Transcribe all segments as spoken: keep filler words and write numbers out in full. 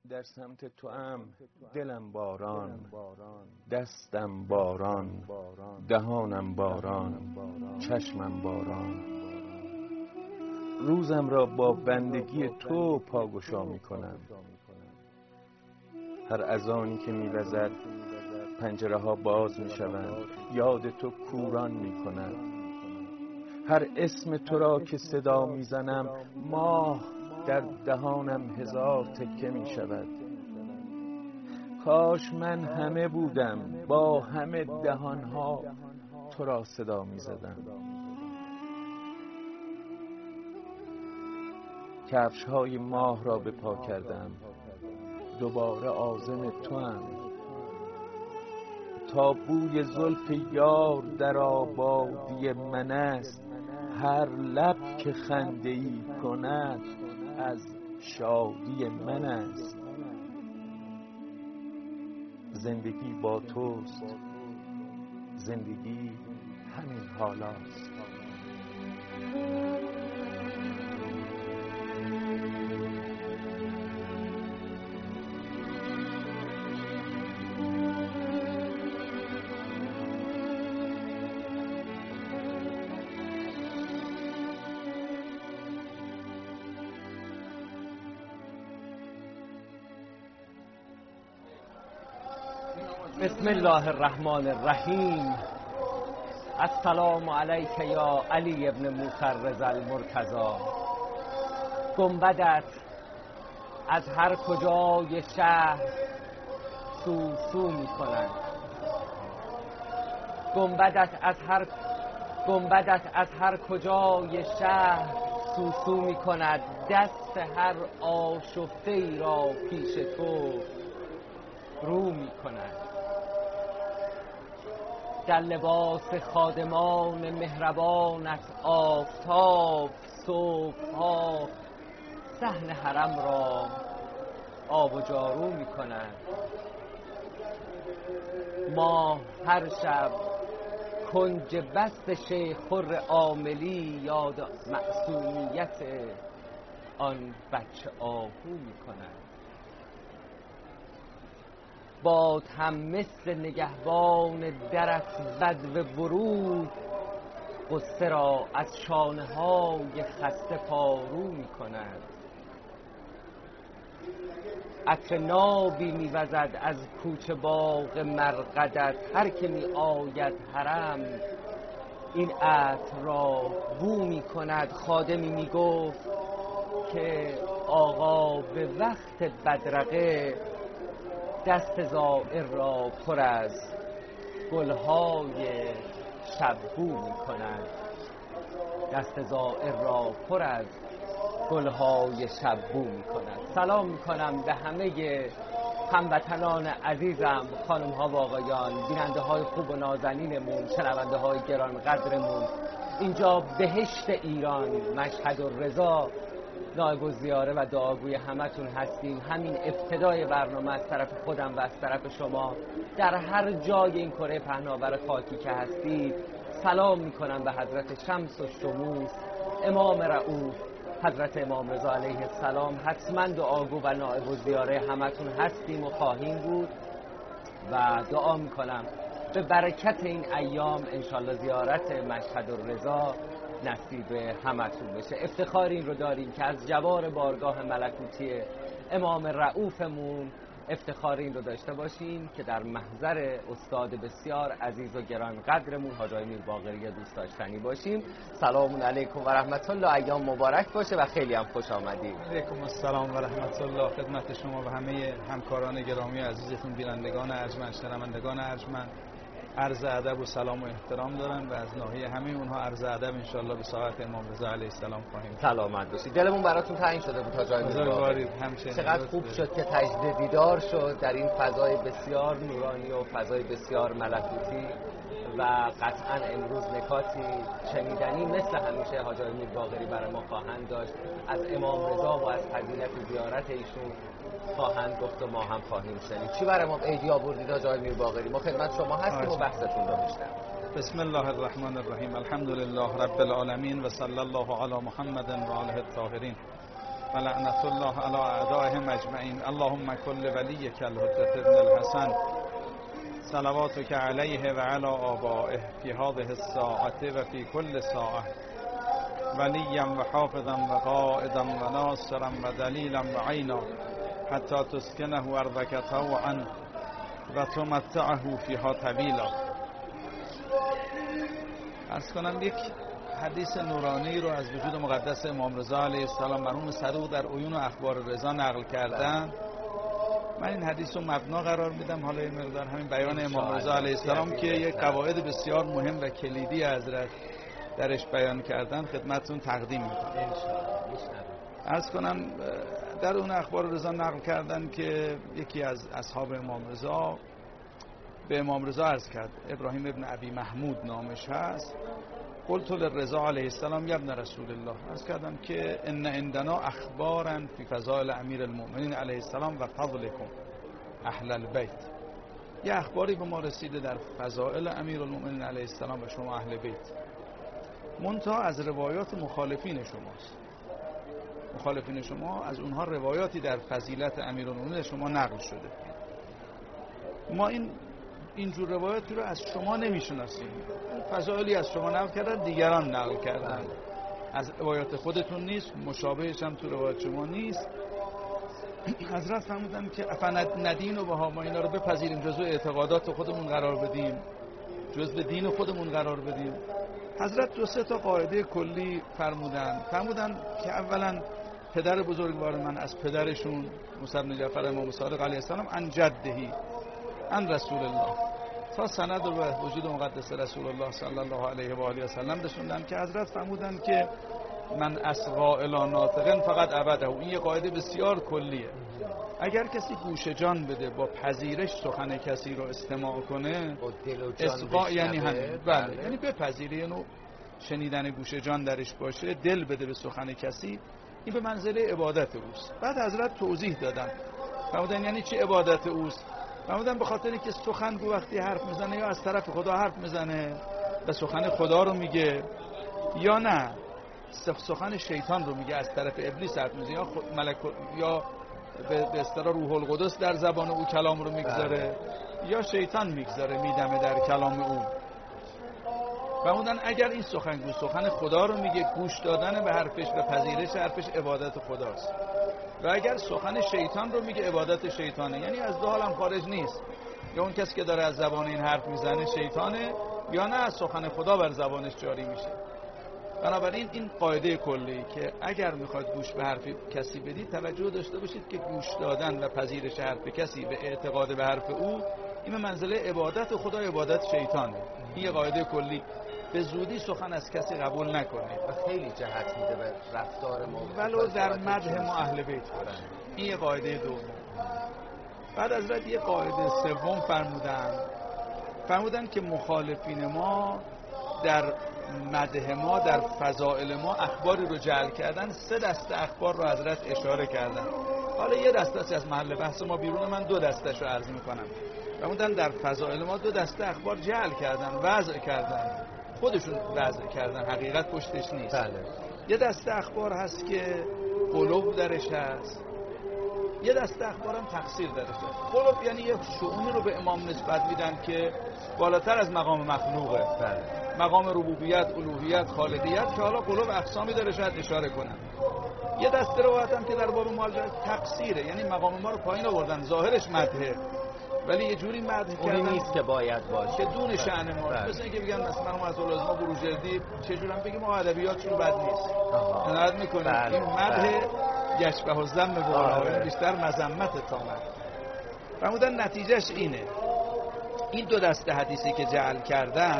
در سمت تو ام دلم باران، دستم باران، دهانم باران، چشمم باران. روزم را با بندگی تو پاگشا می کنم. هر اذانی که می وزد پنجره ها باز می شوند، یاد تو کوران می کند. هر اسم تو را که صدا می زنم ماه در دهانم هزار تکه می شود. کاش من همه بودم با همه دهانها تو را صدا می زدم. کفش های ماه را به پا کردم، دوباره عازم تو هم. تا بوی زلف یار در آبادی من است، هر لب که خنده ای کند از شادی من است. زندگی با توست، زندگی همین حالاست. بسم الله الرحمن الرحیم. السلام علیک یا علی ابن موسی المرتضی. گنبدت از هر کجای شهر سو سو می کند. گنبدت از هر گنبدت از هر کجای شهر سو سو می کند. دست هر آشفته ای را پیش تو رو می کند. در لباس خادمان مهربانت آفتاب صبح‌ها صحن حرم را آب و جارو می کند. ما هر شب کنج بست شیخ خر عاملی یاد معصومیت آن بچه آهو می کند. باد هم مثل نگهبان درت بدو ورود قصه را از شانه های خسته پارو می کند. عطر نابی می وزد از کوچه باغ مرقدت. هر که می آید حرم این عطر را بو می کند. خادمی می گفت که آقا به وقت بدرقه دست زائر را پر از گلهای شبو می کند. دست زائر را پر از گلهای شبو می کند. سلام می کنم به همه هموطنان عزیزم، خانم ها و آقایان، بیننده های خوب و نازنینمون، شنونده های گران قدرمون. اینجا بهشت ایران، مشهد الرضا، نایب الزیاره و دعاگوی همتون هستیم. همین ابتدای برنامه از طرف خودم و از طرف شما در هر جای این کره پهناور خاکی که هستید سلام میکنم به حضرت شمس و شموس امام رؤوف حضرت امام رضا علیه السلام. حتما دعاگو و نایب الزیاره همتون هستیم و خواهیم بود و دعا میکنم به برکت این ایام انشالله زیارت مشهد الرضا نصیب همتون بشه. افتخار این رو داریم که از جوار بارگاه ملکوتی امام رؤوفمون افتخار این رو داشته باشیم که در محضر استاد بسیار عزیز و گران قدرمون حاج آقای میر باقری دوست داشتنی باشیم. سلام علیکم و رحمت الله. ایام مبارک باشه و خیلی هم خوش آمدید. علیکم السلام و رحمت الله خدمت شما و همه همکاران گرامی عزیزتون، بینندگان ارجمند، شنوندگان ارجمند. عرض ادب و سلام و احترام دارن و از ناحیه همه اونها عرض ادب انشالله به ساعت امام رضا علیه السلام خواهیم. سلامت باشید. دلمون براتون تنگ شده بود تا جای بزرگوارید. چقدر خوب شد که تجدید دیدار شد در این فضای بسیار نورانی و فضای بسیار ملکوتی و قطعا امروز نکاتی شنیدنی مثل همیشه حاج آقای میر باقری برای ما خواهند داشت. از امام رضا و از فضیلت زیارت ایشون خواهند گفت و ما هم خواهیم شنید. چی برای ما عیدی آوردید حاج آقای میر باقری؟ ما خدمت شما هستیم و بحثتون رو میشنویم. بسم الله الرحمن الرحیم. الحمد لله رب العالمین و صلی الله علی محمد و آله الطاهرین. و لعنت الله علی اعدائهم اجمعین. اللهم کل ولیک الحجة ابن الحسن صلواتک علیه و علی آبائه فی هذه الساعة و فی کل ساعة ولیا و حافظا و قائدا و ناصرا و دلیلا و عینا حتی تسکنه ارضک طوعا و تمتعه فیها طویلا. عرض کنم یک حدیث نورانی رو از وجود مقدس امام رضا علیه السلام مرحوم صدوق در عیون و اخبار رضا نقل کردن. من این حدیث رو مبنا قرار میدم، حالا این مقدار همین بیان امام رضا علیه السلام که یک قواعد بسیار مهم و کلیدی حضرت درش بیان کردن خدمتتون تقدیم میکنم. عرض کنم در اون اخبار رضا نقل کردن که یکی از اصحاب امام رضا به امام رضا عرض کرد، ابراهیم ابن ابی محمود نامش هست، قلت للرضا علیه السلام یا ابن رسول الله، عرض کردم که ان عندنا اخبارا فی فضائل امیر المؤمنین علیه السلام و فضلکم اهل البیت. یه اخباری به ما رسیده در فضائل امیر المؤمنین علیه السلام و شما اهل بیت، منتها از روایات مخالفین شماست. مخالفین شما از اونها روایاتی در فضیلت امیر المؤمنین شما نقل شده. ما این اینجور روایاتی رو از شما نمیشناسیم. فضائلی از شما نقل کردن، دیگران نقل کردن، از روایات خودتون نیست، مشابهش هم تو روایات شما نیست. حضرت فرمودن که افند ندین و بها، ما اینا رو بپذیریم، جزو اعتقادات خودمون قرار بدیم، جزو دین خودمون قرار بدیم. حضرت دو سه تا قاعده کلی فرمودن. فرمودن که اولا پدر بزرگوار من از پدرشون موسی بن جعفر امام صادق علیه السلام عن جدهی عن رسول الله تا سند رو به وجود مقدس رسول الله صلی الله علیه و آله و سلم رسوندن که حضرت فرمودن که من اصغا الی ناطقن فقط عبده. این یه قاعده بسیار کلیه. اگر کسی گوش جان بده با پذیرش سخن کسی رو استماع کنه، اصغا یعنی همین، بله، یعنی بپذیره، یعنی شنیدن گوش جان درش باشه، دل بده به سخن کسی، این به منزله عبادت اوست. بعد حضرت توضیح دادن، فرمودن یعنی چی عبادت اوست؟ فرمودن به خاطری که سخنگو وقتی حرف میزنه یا از طرف خدا حرف میزنه و سخن خدا رو میگه، یا نه سخن شیطان رو میگه، از طرف ابلیس حرف میزنه، یا ملک یا به اصطلاح روح القدس در زبان او کلام رو میگذاره، یا شیطان میگذاره میدمه در کلام او. فرمودن اگر این سخنگو سخن خدا رو میگه، گوش دادن به حرفش و پذیرش حرفش عبادت خداست، و اگر سخن شیطان رو میگه عبادت شیطانه، یعنی از دو حالم خارج نیست، یا اون کسی که داره از زبان این حرف میزنه شیطانه، یا نه از سخن خدا بر زبانش جاری میشه. بنابراین این قاعده کلی که اگر میخواید گوش به حرف کسی بدید، توجه داشته باشید که گوش دادن و پذیرش حرف کسی به اعتقاد به حرف او، این به منزله عبادت خدا عبادت شیطانه. این یه قاعده کلی. به زودی سخن از کسی قبول نکنید و خیلی جهت میده به رفتار ما، ولو در مدح ما اهل بیت کنن. این یه قاعده دوم. بعد حضرت یه قاعده سوم فرمودن، فرمودن که مخالفین ما در مدح ما، در فضائل ما اخباری رو جعل کردن. سه دسته اخبار رو حضرت اشاره کردن. حالا یه دسته از محل بحث ما بیرون، من دو دسته‌اش رو عرض میکنم. فرمودن در فضائل ما دو دسته اخبار جعل کردن، وضع کردن، خودشون وضع کردن، حقیقت پشتش نیست. بله. یه دسته اخبار هست که قلوب درش هست، یه دسته اخبار هم تقصیر درش هست. قلوب یعنی یه شؤونی رو به امام نسبت میدن که بالاتر از مقام مخلوقه. بله. مقام ربوبیت، الوهیت، خالقیت، که حالا قلوب اقسامی داره شاید اشاره کنن. یه دسته روایت هم که در باب مال تقصیره، یعنی مقام ما رو پایین آوردن، ظاهرش مدحه ولی یه جوری مدح کردن نیست که باید باشه، که دون شأن ما. مثلا اینکه بگن مثلا ما از العظما بروجردی چجورم بگیم ما ادبیاتشون بد نیست، عنایت میکنیم. این مدح یشبه الذم به قول بیشتر مذمت تا مدح. فرمودن نتیجهش اینه، این دو دسته حدیثی که جعل کردن،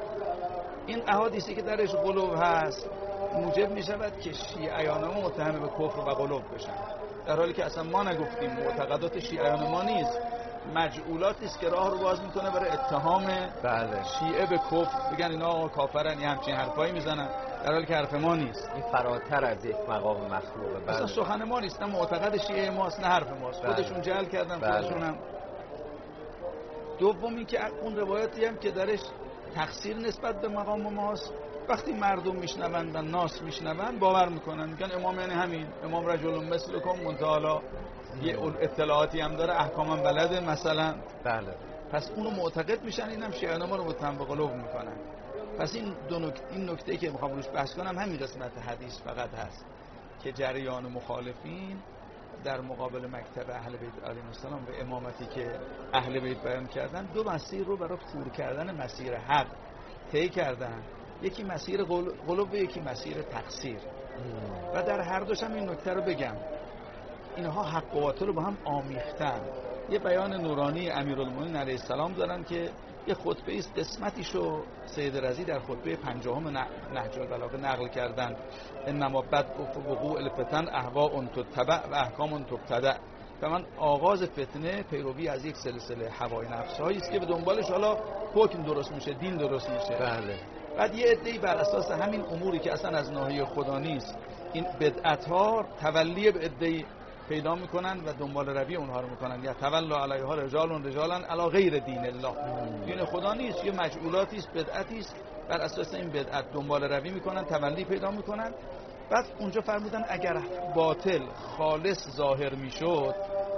این احادیثی که درش قلوب هست، موجب می شود که شیعیان ما متهم به کفر و قلوب بشن، در حالی که اصلا ما نگفتیم، معتقدات شیعیان ما نیست، مجعولاتی است که راه رو باز میکنه برای اتهام بله. شیعه به کفر، بگن اینا کافرن، یه همچین حرفایی میزنن، در حالی که حرف ما نیست. این فراتر از یک مقام مخلوقه. بله. اصلا سخن ما نیست، نه معتقد شیعه ماست نه حرف ماست. بله. خودشون جعل کردن. بله. خودشون هم. دوم این که اون روایتی هم که درش تقصیر نسبت به مقام ماست، وقتی مردم میشنوند و ناس میشنوند باور میکنن، میگن امام یعنی همین، امام رجل مثلکم، منتها یه اطلاعاتی هم داره، احکامم بلده مثلا. بله. پس اونو معتقد میشن، اینم شیعیان ما رو متهم به قلوب میکنن. پس این دو نکته، این نکته که میخوام روش بحث کنم همین قسمت حدیث فقط هست که جریان مخالفین در مقابل مکتب اهل بیت علیهم السلام و امامتی که اهل بیت بیان کردن دو مسیر رو برای کور کردن مسیر حق طی کردن، یکی مسیر قلوب و یکی مسیر تقصیر. و در هر دوش هم این نکته رو بگم، اینها حق و باطل رو با هم آمیختن. یه بیان نورانی امیرالمومنین علیه السلام دارن که یه خطبه است، قسمتیشو سید رضی در خطبه پنجم نهج البلاغه نقل کردن: انما بدء وقوع الفتن اهواء تتبع و احکام تبتدع. و من آغاز فتنه پیروی از یک سلسله هوای نفس‌هایی است که به دنبالش حالا حکم درست میشه، دین درست میشه. بله. بعد یه عده‌ای بر اساس همین اموری که اصلا از ناحیه خدا نیست، این بدعت‌ها تولی به عده‌ای پیدا میکنن و دنبال روی اونها رو میکنن. یا تولا علیها رجال رجالا علی غیر دین الله، دین خدا نیست، یه مجعولاتی است، بدعتی است، بر اساس این بدعت دنبال روی میکنن، تولی پیدا میکنن. بعد اونجا فرمودن اگر باطل خالص ظاهر میشد،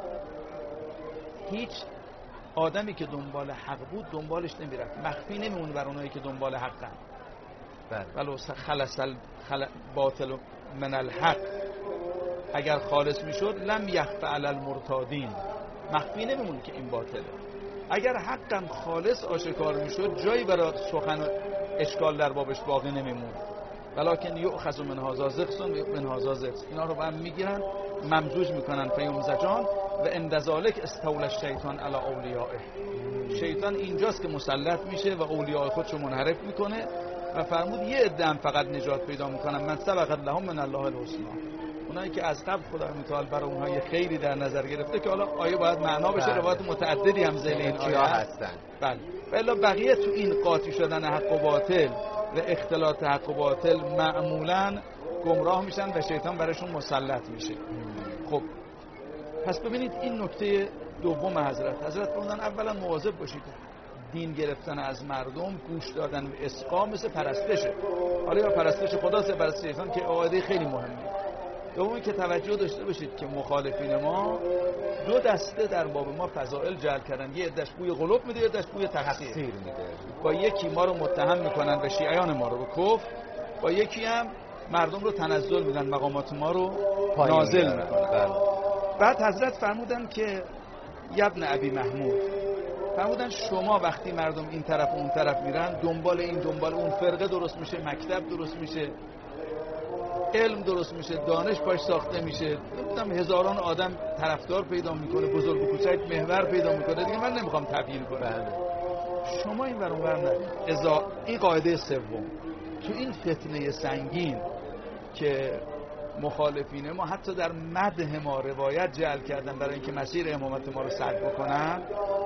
هیچ آدمی که دنبال حق بود دنبالش نمیرفت، مخفی نمیمون بر اونایی که دنبال حقن. بله. ولو خلص باطل من الحق، اگر خالص میشد لم یخفى علی المرتادین، مخفی نمیمون که این باطله. اگر حقم خالص آشکار میشد جایی برای سخن و اشکال در بابش باقی نمیمون. ولکن یؤخذ من هذا زغص و من هذا زغص، اینا رو با هم میگیرن، ممزوج میکنن فیمزجان و عند ذلک استولی الشیطان علی اولیائه. شیطان اینجاست که مسلط میشه و اولیاء خودشو منحرف میکنه و فرمود یه عده هم فقط نجات پیدا میکنن، من سبقت لهم من الله الحسنی، اونایی که از قبل خدای متعال برای اونها یه خیری در نظر گرفته که حالا آیه باید معنا بشه. بله. روایت متعددی هم ذیل این آیه هستن. بله. ولی بقیه تو این قاطی شدن حق و باطل و اختلاط حق و باطل معمولاً گمراه میشن و شیطان براشون مسلط میشه. خب پس ببینید این نکته دوم حضرت حضرت فرمودن اولا مواظب باشید، دین گرفتن از مردم، گوش دادن به اسقا مثل پرستشه. حالا یا پرستش خداست یا پرستش شیطان که قاعده خیلی مهمه. دومی که توجه داشته باشید که مخالفین ما دو دسته در باب ما فضائل جلب کردن، یه عده‌اش بوی قلوب میده، یه عده‌اش بوی تقصیر میده. با یکی ما رو متهم میکنن و شیعیان ما رو به کفر، با یکی هم مردم رو تنزل میدن، مقامات ما رو نازل میکنن. بعد حضرت فرمودن که ابن ابی محمود، فرمودن شما وقتی مردم این طرف و اون طرف میرن، دنبال این دنبال اون، فرقه درست میشه، مکتب درست میشه، علم درست میشه، دانش پاش ساخته میشه، گفتم هزاران آدم طرفدار پیدا میکنه، بزرگ و کوچک محور پیدا میکنه، دیگه من نمیخوام تبیین کنم. شما این ور اون ور نرید. ازا این قاعده سوم تو این فتنه سنگین که مخالفین ما حتی در مدح ما روایت جعل کردن برای اینکه مسیر امامت ما رو سد بکنن،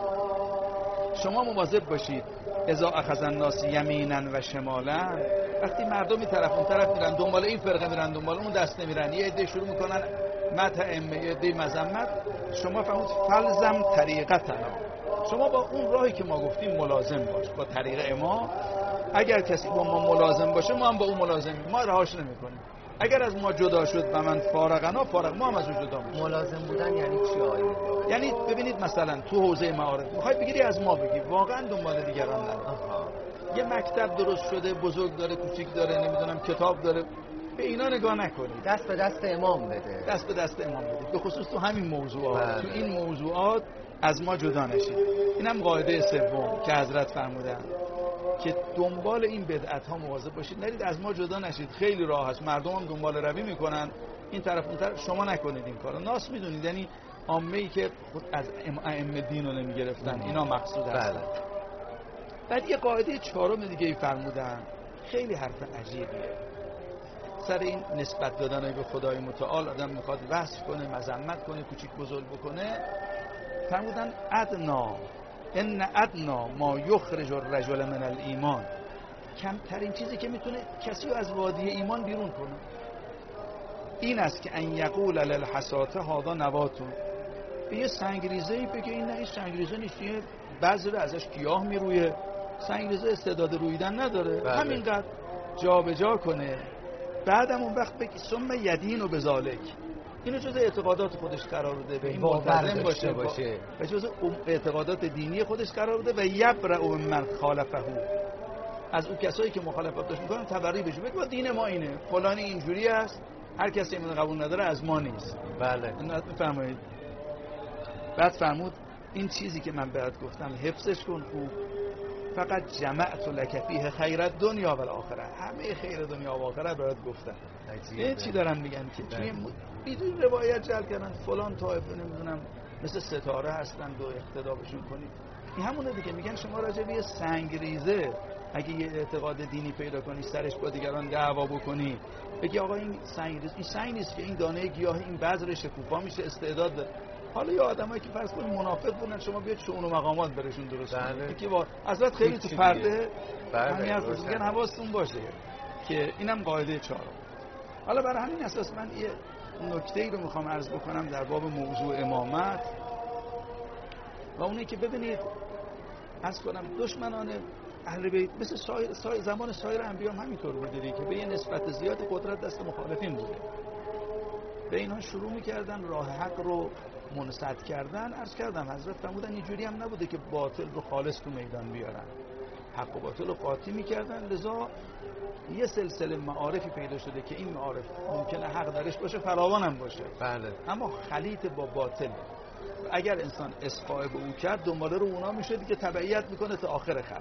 شما مواظب باشید. اذا اخذ الناس یمینا و شمالا، وقتی مردمی طرف اون طرف میرن، دنبال این فرقه میرن، دنبال اون دسته میرن، یه عده شروع میکنن مدح ائمه، یه عده مذمت، شما فهمید فلزم طریقتنا، شما با اون راهی که ما گفتیم ملازم باش، با طریق ما. اگر کسی با ما ملازم باشه ما هم با اون ملازمیم، ما رهاش نمیکنیم. اگر از ما جدا شد و من فارغنا فارغ، ما هم از اون جدا میشیم. ملازم بودن یعنی چی آیه؟ یعنی ببینید مثلا تو حوزه معارف میخوای بگیری از ما بگی، واقعا دنبال دیگران نرو. یه مکتب درست شده، بزرگ داره، کوچیک داره، نمیدونم کتاب داره، به اینا نگاه نکنید. دست به دست امام بده، دست به دست امام بده، به خصوص تو همین موضوعات. بله. تو این موضوعات از ما جدا نشید. اینم قاعده سوم که حضرت فرمودن که دنبال این بدعت ها مواظب باشید، نرید از ما جدا نشید. خیلی راه هست، مردم هم دنبال روی میکنن این طرف اون طرف، شما نکنید این کارو. ناس میدونید، یعنی عامه ای که خود از ائمه دین رو نمیگرفتن، اینا مقصود هست. بله. بعد یه قاعده چهارم دیگه ای فرمودن، خیلی حرف عجیبیه، سر این نسبت دادن به خدای متعال. آدم میخواد وصف کنه، مذمت کنه، کوچیک بزرگ بکنه. فرمودن ادنا ان ادنا ما یخرج الرجل من الایمان، کمترین چیزی که میتونه کسی رو از وادی ایمان بیرون کنه این است که ان یقول للحسات هذا نواتون، به یه سنگریزه‌ای بگه این نه این سنگریزه نیست، یه بذر ازش گیاه میرویه، سنگریزه استعداد رویدن نداره. بله. همینقدر جا به جا کنه، بعدم اون وقت بگی ثم یدین و بذالک، اینو جز اعتقادات خودش قرار بده، به این ملتزم باشه باشه و جز اعتقادات دینی خودش قرار بده و یبرأ من خالفه، از اون کسایی که مخالفت داشت میکنن تبرئه بشه، بگه دین ما اینه، فلان اینجوری است، هر کسی اینو قبول نداره از ما نیست. بله میفرمایید. بعد فرمود این چیزی که من بهت گفتم حفظش کن خوب، فقط جمعت لک فیه خیر الدنیا و الاخره، همه خیر دنیا و آخرت برات گفتم. این چی دارن میگن که توی بدون روایت جل کردن فلان طایفه نمیدونم مثل ستاره هستند و اقتدا بشون کنید. این همونه دیگه، میگن شما راجع به سنگریزه اگه یه اعتقاد دینی پیدا کنی سرش با دیگران دعوا بکنی، بگی آقا این سنگریز، این سنگ نیست که این دانه گیاه این بذر شکوفا میشه استعداد داره. حالا یه آدمایی که فرض کنید منافق بودن شما بیاد شؤون و مقامات برشون درست کنید، یکی با حضرت خیلی تو پرده همین حرف میگن، حواستون باشه که اینم قاعده چهارم. حالا برای همین اساس من یه نکته‌ای رو میخوام عرض بکنم در باب موضوع امامت و اونه که ببینید عرض کنم دشمنان اهل بیت مثل سایر سایر زمان سایر انبیا هم همینطور بوده دیگه، که به یه نسبت زیاد قدرت دست مخالفین بوده، به اینها شروع می‌کردن راه حق رو منصد کردن. عرض کردم حضرت فرمودن اینجوری هم نبوده که باطل رو خالص تو میدان بیارن، حق و باطل رو قاطی می‌کردن. لذا یه سلسله معارفی پیدا شده که این معارف ممکنه حق درش باشه فراوان هم باشه، بله، اما خلیط با باطل، اگر انسان اصفاء به او کرد دنباله رو اونا میشه دیگه، تبعیت میکنه تا آخر خط.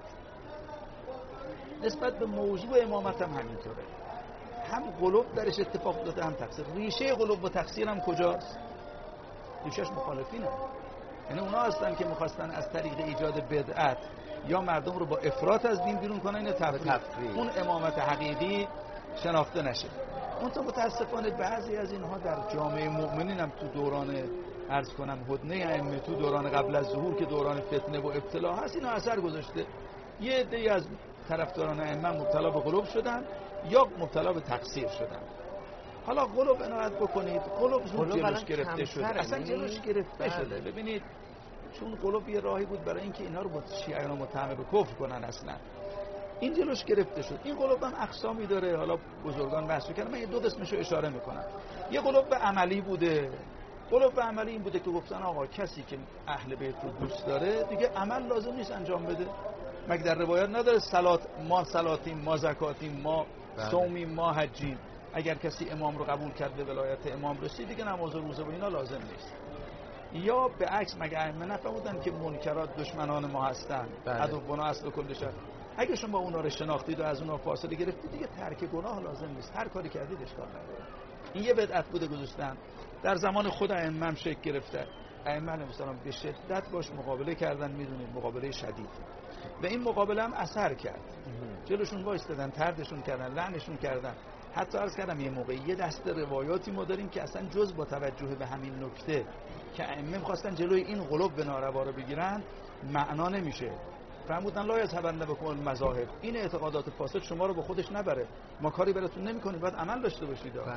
نسبت به موضوع امامت هم همینطوره، هم قلوب درش اتفاق داده هم تقصیر. ریشه قلوب و تقصیر هم کجاست؟ ریشهش مخالفینه، یعنی اونا هستن که میخواستن از طریق ایجاد بدعت یا مردم رو با افراط از دین بیرون کنن، این تفریق، اون امامت حقیقی شناخته نشه. اون تا متاسفانه بعضی از اینها در جامعه مؤمنین هم تو دوران عرض کنم هدنه ائمه، تو دوران قبل از ظهور که دوران فتنه و ابتلا هست، اینا اثر گذاشته. یه عده‌ای از طرفداران ائمه مبتلا به قلوب شدن یا مبتلا به تقصیر شدن. حالا قلوب عنایت بکنید، قلوب زود جلوش گرفته شده، اصلا جلوش گرفته شده. ببینید چون قلوب یه راهی بود برای اینکه اینا رو با شیعیان متهم به کفر کنن، اصلا این جلوش گرفته شد. این قلوب هم اقسامی داره، حالا بزرگان بحث کردن، من یه دو قسمشو اشاره میکنم. یه قلوب به عملی بوده، قلوب به عملی این بوده که گفتن آقا کسی که اهل بیت رو دوست داره دیگه عمل لازم نیست انجام بده. مگه در روایت نداره صلات ما صلاتیم، ما زکاتیم، ما صومیم، ما حجیم؟ اگر کسی امام رو قبول کرد به ولایت امام رسید دیگه نماز و روزه و اینا لازم نیست. یا به عکس مگه ائمه نفهمیدن که منکرات دشمنان ما هستن، عدونا اصل کل شر؟ اگه شما اونا رو شناختید و از اونا فاصله گرفتید دیگه ترک گناه لازم نیست، هر کاری کردید اشکال نداره. این یه بدعت بوده گذاشتن، در زمان خود ائمه هم شکل گرفته. ائمه علیهم السلام به شدت باش مقابله کردن، میدونید مقابله شدید، و این مقابله هم اثر کرد. جلوشون وایستادن، طردشون کردن، لعنشون کردن. حتی عرض کردم یه موقعی یه دسته روایاتی ما داریم که اصلا جز با توجه به همین نکته که ائمه می‌خواستن جلوی این قلوب به ناروا رو بگیرن معنا نمیشه. فرمودن لا یذهبن بکم المذاهب، این اعتقادات فاسد شما رو به خودش نبره، ما کاری براتون نمی‌کنیم، باید عمل داشته باشید. بله.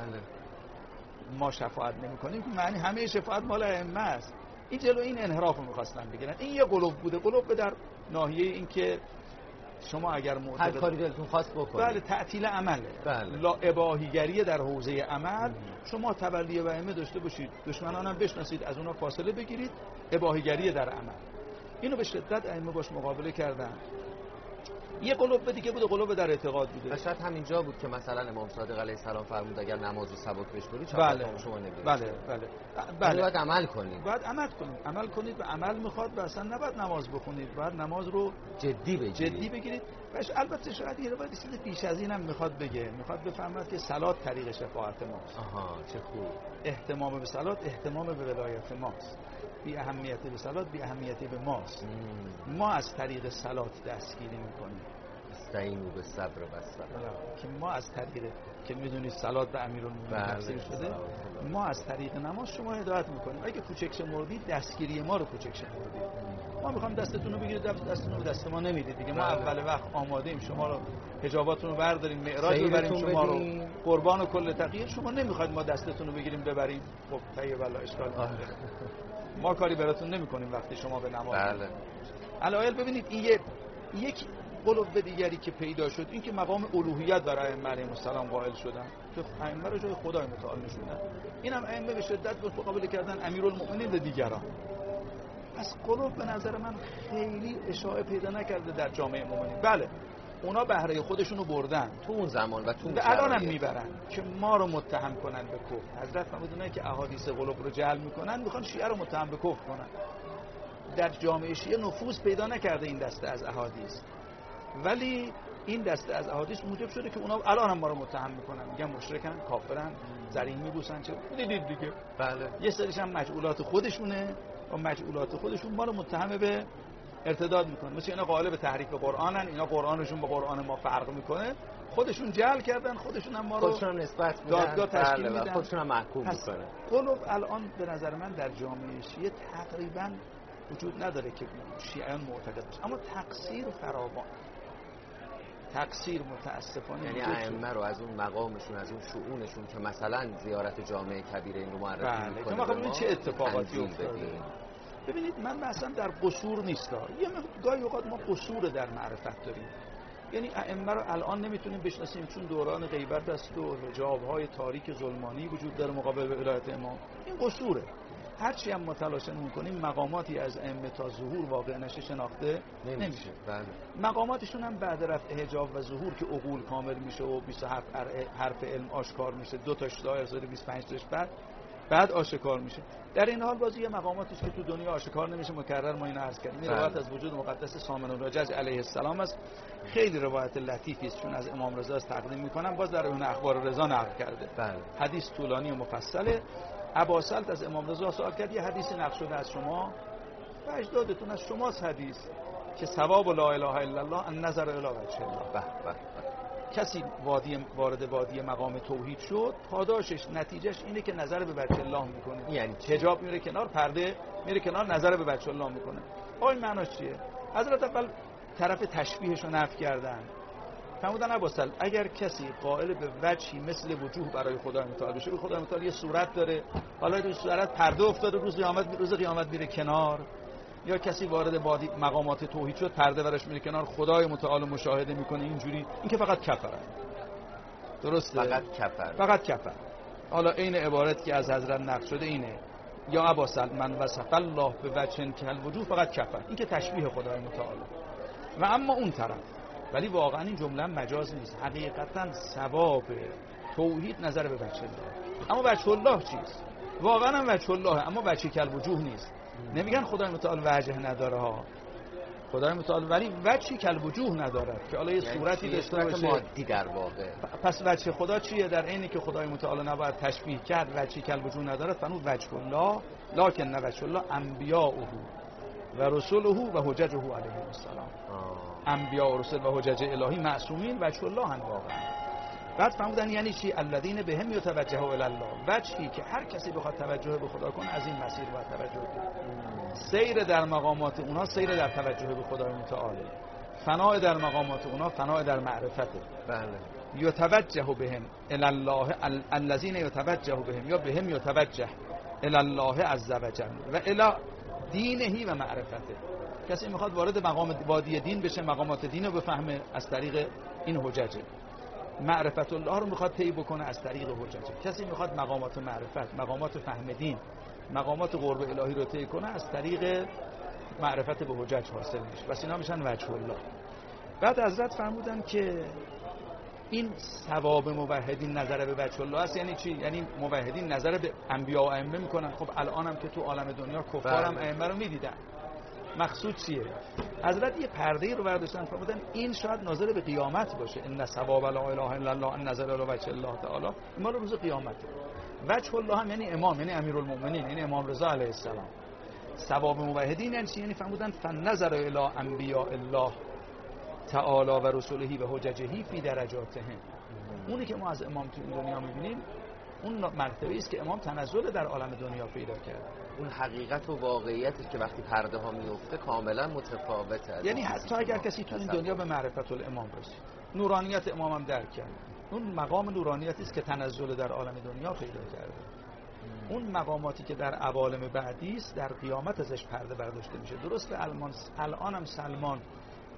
ما شفاعت نمی‌کنیم که معنی همه شفاعت مال ائمه است. این جلوی این انحراف رو می‌خواستن بگیرن. این یه قلوب بوده. قلوب به در ناحیه این که شما اگر معتقد هر کاری دلتون خواست بکنید، بله، تعطیل عمله، بله، لا اباحیگری در حوزه عمل، شما تبلیغ و ائمه داشته باشید، دشمنانم بشناسید، از اونها فاصله بگیرید، اباحیگری در عمل. اینو به شدت ائمه باش مقابله کردن. یه قلوب دیگه بود، قلوب در اعتقاد بوده. شاید همینجا بود که مثلا امام صادق علیه السلام فرمود اگر نمازی سبک بشکنید بله شما نگیرید. بله بله بله، باید عمل کنید، باید عمل کنید، عمل کنید و عمل میخواد و اصلا نباید نماز بخونید، باید نماز رو جدی بگیرید، جدی بگیرید. باشه، البته شاید یه روایت چیز بیش از اینم میخواد بگه، میخواد بفهمد که صلات طریق شفاعت ماست. آها چه خوب. اهتمام به صلات اهتمام به ولایت ماست، بی اهمیت به صلات بی اهمیت به ماست. مم. ما از طریق صلات دستگیری میکنیم، استعینوا بالصبر والصلاة، که ما از طریق که میدونید صلات به امیرالمومنین تفسیر شده، ما از طریق نماز شما هدایت میکنیم. اگه کوچک شمردید دستگیری ما رو کوچک شمردید. ما میخوام دستتون رو بگیرید، دستتون رو دست ما نمیدید دیگه. ما اول وقت آماده ایم شما رو حجاباتون رو برداریم، معراج ببریم شما رو، قربان و کل تقیه. شما نمیخواید ما دستتون رو بگیریم ببریم، خب طیب الله اشکال نداره. ما کاری براتون نمیکنیم وقتی شما به نماز. بله. علایل ببینید این یک قلوب دیگری که پیدا شد این که مقام الوهیت برای ائمه علیهم السلام قائل شدن که ائمه رو جای خدای متعال نشوندن. اینم ائمه به شدت مقابله کردن امیرالمؤمنین به دیگران. پس قلوب به نظر من خیلی اشاعه پیدا نکرده در جامعه مؤمنین. بله اونا بهره خودشونو بردن تو اون زمان و تو اون الان هم میبرن که ما رو متهم کنن به کفر. حضرت فرمودن که احادیث قلوب رو جعل میکنن، میخوان شیعه رو متهم به کفر کنن. در جامعه شیعه نفوذ پیدا نکرده این دسته از احادیث، ولی این دسته از احادیث موجب شده که اونا الان هم ما رو متهم میکنن، میگن مشرکن، کافرن، زرین میبوسن. چه دیدید دیگه؟ بله. یه سریش هم مجعولات خودشونه و مجعولات خودشون ما رو متهم به ارتداد میکنن. مثل اینا قائل به تحریف قرآنن، اینا قرآنشون با قرآن ما فرق میکنه، خودشون جعل کردن، خودشون هم ما رو خودشون نسبت میدن، دادگاه تشکیل بله، میدن، خودشون هم محکوم میکنن. قلوب الان به نظر من در جامعه شیعه تقریبا وجود نداره که شیعیان معتقد باشه، اما تقصیر فراوان، تقصیر متاسفانه، یعنی ائمه رو از اون مقامشون، از اون شؤونشون که مثلا زیارت جامعه کبیره اینو معرفی بله. میکنه، ما ببینید چه اتفاقاتی افتاده. ببینید من مثلا در قصور نیست، یه گاهی اوقات ما قصور در معرفت داریم. یعنی ائمه رو الان نمیتونیم بشناسیم چون دوران غیبت است و حجاب‌های تاریک ظلمانی وجود داره مقابل به ولایت امام. این قصوره. هرچی هم متلاشن میکنیم مقاماتی از ائمه تا ظهور واقع نشه شناخته نمیشه. بله. مقاماتشون هم بعد رفع حجاب و ظهور که عقول کامل میشه و بیست و هفت حرف علم آشکار میشه، دو تاش ظاهر شده بیست و پنج تاش بعد بعد آشکار میشه. در این حال بازی مقاماتی که تو دنیا آشکار نمیشه، مکرر ما اینو عرض کردیم. این روایت از وجود مقدس سامن الرجج علیه السلام است. خیلی روایت لطیفی است چون از امام رضا است تقدیم میکنم، باز در اون اخبار رضا نقل کرده. بله. حدیث طولانی و مفصله. ابا سلط از امام رضا سوال کرد یه حدیثی نقل شده از شما و اجدادتون از شماست حدیث که ثواب لا اله الا الله ان نظر الی وجه الله. به به. کسی وادی وارد وادی مقام توحید شد، پاداشش نتیجهش اینه که نظر به بچه الله میکنه. یعنی حجاب میره کنار، پرده میره کنار، نظر به بچه الله میکنه. آقا این معناش چیه؟ حضرت اول طرف تشبیهش رو نفی کردن. فرمودن ابوالسل اگر کسی قائل به وجهی مثل وجوه برای خدای متعال بشه، خدای متعال یه صورت داره، حالا این صورت پرده افتاده، روز قیامت روز قیامت میره کنار، یا کسی وارد وادی مقامات توحید شد پرده براش میره کنار، خدای متعال مشاهده میکنه، اینجوری، این که فقط کفره. درسته؟ فقط کفر. فقط کفر. حالا این عبارت که از حضرت نقل شده اینه یا ابوالسل من وصف الله به وجه که الوجوه فقط کفر. این که تشبیه خدای متعال. و اما اون طرف، ولی واقعا این جمله مجاز نیست، حقیقتا ثواب توحید نظر به وجه الله. اما وجه الله چیست؟ واقعا هم وجه الله، اما وجه کل وجوه نیست. نمیگن خدای متعال وجه نداره ها، خدای متعال ولی وجهی کل وجوه نداره که حالا یه یعنی صورتی داشته باشه مادی در واقع. پس وجه خدا چیه؟ در عینی که خدای متعال نباید تشبیه کرد، وجهی کل وجوه نداره، فنو وجه الله لکن نه وجه الله انبیاءه و رسوله و حججه علیه السلام. انبیاء و رسول و حجج الهی معصومین وجه الله هم واقعا. بعد فرمودن یعنی چی؟ الذین بهم یتوجه الی الله، وجهی که هر کسی بخواد توجه به خدا کنه از این مسیر باید توجه کنه. سیر در مقامات اونها سیر در توجه به خدای متعالی، فناء در مقامات اونها فناء در معرفته. بله. یتوجه بهم الی الله الذین یتوجه بهم یا بهم یتوجه الی الله عز وجل و الی دینهی و معرفته. کسی میخواد وارد مقام وادی دین بشه، مقامات دین رو بفهمه از طریق این حججه. معرفت الله رو میخواد طی بکنه از طریق حججه. کسی میخواد مقامات معرفت، مقامات فهم دین، مقامات قرب الهی رو طی کنه از طریق معرفت به حجج حاصل میشه. پس اینا میشن وجه الله. بعد حضرت فرمودن که این ثواب موحدین نظر به وجه الله است. یعنی چی؟ یعنی موحدین نظر به انبیا و ائمه میکنن. خب الان هم که تو عالم دنیا کفار هم ائمه رو میدیدن. مقصود چیه؟ حضرت یه پرده رو برداشتن فرمودن این شاید ناظر به قیامت باشه. ان ثواب لا اله الا الله ان نظر الی وجه الله تعالی، ما روز قیامت. وجه الله هم یعنی امام، یعنی امیرالمؤمنین، یعنی امام رضا علیه السلام. ثواب موحدین یعنی چی؟ یعنی فرمودن فنظر الی انبیاء الله تعالی و رسوله و حججه فی درجاتهم. اونی که ما از امام تو این دنیا می‌بینیم اون مرتبه‌ای است که امام تنزل در عالم دنیا پیدا کرد. اون حقیقت و واقعیتی که وقتی پرده ها میفته کاملا متفاوته. یعنی حتی اگر کسی تو این دنیا به معرفت الامام رسید، نورانیت امام هم درک کرد، اون مقام نورانیتی است که تنزل در عالم دنیا پیدا کرده. اون مقاماتی که در عوالم بعدی است در قیامت ازش پرده برداشته میشه. درسته الان الان هم سلمان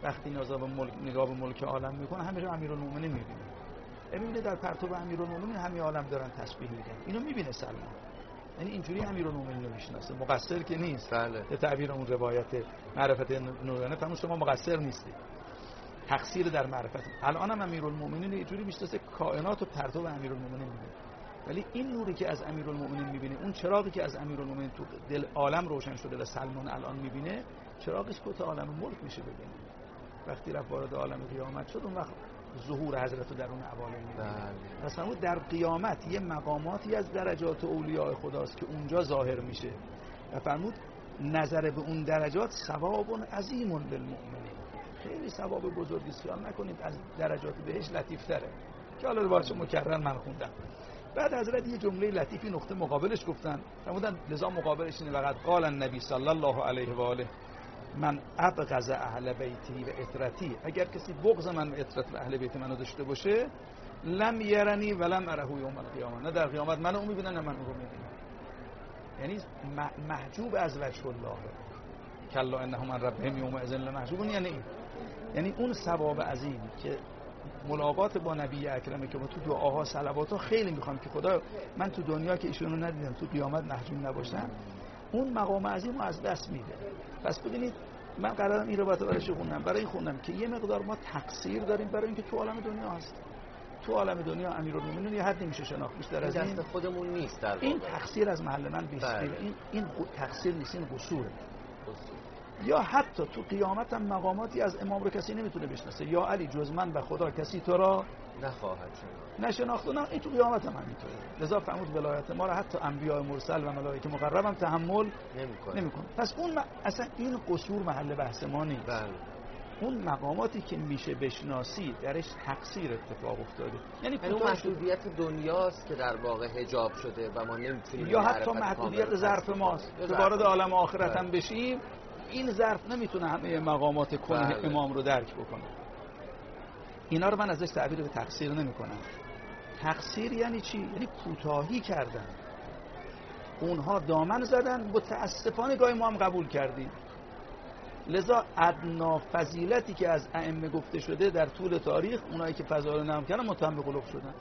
وقتی نگاه به ملک نگاه به ملک عالم میکنه همیشه امیرالمومنین میبینه. ببینید در پرتو امیرالمومنین همه عالم دارن تسبیح میگن، اینو میبینه سلمان. یعنی اینجوری امیرالمومنین رو میشناسه، مقصر که نیست. بله. به تعبیر اون روایت معرفت نورانه فرمود شما مقصر نیستید، تقصیر در معرفت. الان هم امیرالمومنین یه جوری میشناسه، کائنات و پرتو امیرالمومنین میبینه. ولی این نوری که از امیرالمومنین میبینه، اون چراغی که از امیرالمومنین تو دل عالم روشن شده و سلمان الان میبینه، چراغش که تو عالم ملک میشه ببینه. وقتی رفت وارد عالم قیامت شد اون وقت ظهور حضرت رو در اون عوالم میبینه. پس فرمود در قیامت یه مقاماتی از درجات اولیاء خداست که اونجا ظاهر میشه و فرمود نظر به اون درجات ثواب عظیم للمؤمنین، خیلی ثواب بزرگی است، خیال نکنید از درجات بهش لطیف تره که حالا باشه مکرر من خوندم. بعد حضرت یه جمله لطیفی نقطه مقابلش گفتن، فرمودن لذا مقابلش اینه وقت قال النبی صلی الله علیه و آله من ابغض اهل بیتی و اطرتی، اگر کسی بغض من و اطرت و اهل بیت منو داشته باشه لم یرنی ولم اره یوم القیامه، نه در قیامت منو اون میبینه نه من اون رو میبینم. یعنی محجوب از وجه الله، کلا انهم من ربهم یومئذ لمحجوبون. یعنی این یعنی اون ثواب عظیم که ملاقات با نبی اکرمه که ما تو دعاها صلواتها خیلی میخوام که خدا من تو دنیا که ایشونو ندیدم تو قیامت محجوب نباشم، اون مقام عظیم رو از دست میده. پس ببینید من قرارم این رو براتون خوندم، برای این خوندم که یه مقدار ما تقصیر داریم برای اینکه تو عالم دنیا هست. تو عالم دنیا امیرالمومنین یه حدی میشه شناخت، بیشتر از این دست خودمون نیست. در این تقصیر از محل من بیست. این این تقصیر نیست، این قصوره. یا حتی تو قیامت هم مقاماتی از امام رو کسی نمیتونه بشناسه. یا علی جز من و خدا کسی تو را نخواهد شناخت. نشناخت. نه این تو قیامت هم همینطوره. لذا فرمود ولایت ما رو حتی انبیاء مرسل و ملائکه مقرب هم تحمل نمیکنه. نمیکنه. پس اون م... اصلا این قصور محل بحث ما نیست. بله. اون مقاماتی که میشه بشناسی درش تقصیر اتفاق افتاده. یعنی اون محدودیت دنیاست که در واقع حجاب شده و ما نمیتونیم، یا حتی محدودیت ظرف ماست که وارد عالم آخرت هم بشیم این ظرف نمیتونه همه مقامات کنه بله. امام رو درک بکنه. اینا رو من ازش تعبیر به تقصیر نمی کنم. تقصیر یعنی چی؟ یعنی کوتاهی کردن. اونها دامن زدن، متاسفانه گاهی ما هم قبول کردیم. لذا ادنا فضیلتی که از ائمه گفته شده در طول تاریخ، اونایی که فضائل نقل کردن متهم به قلوب شدن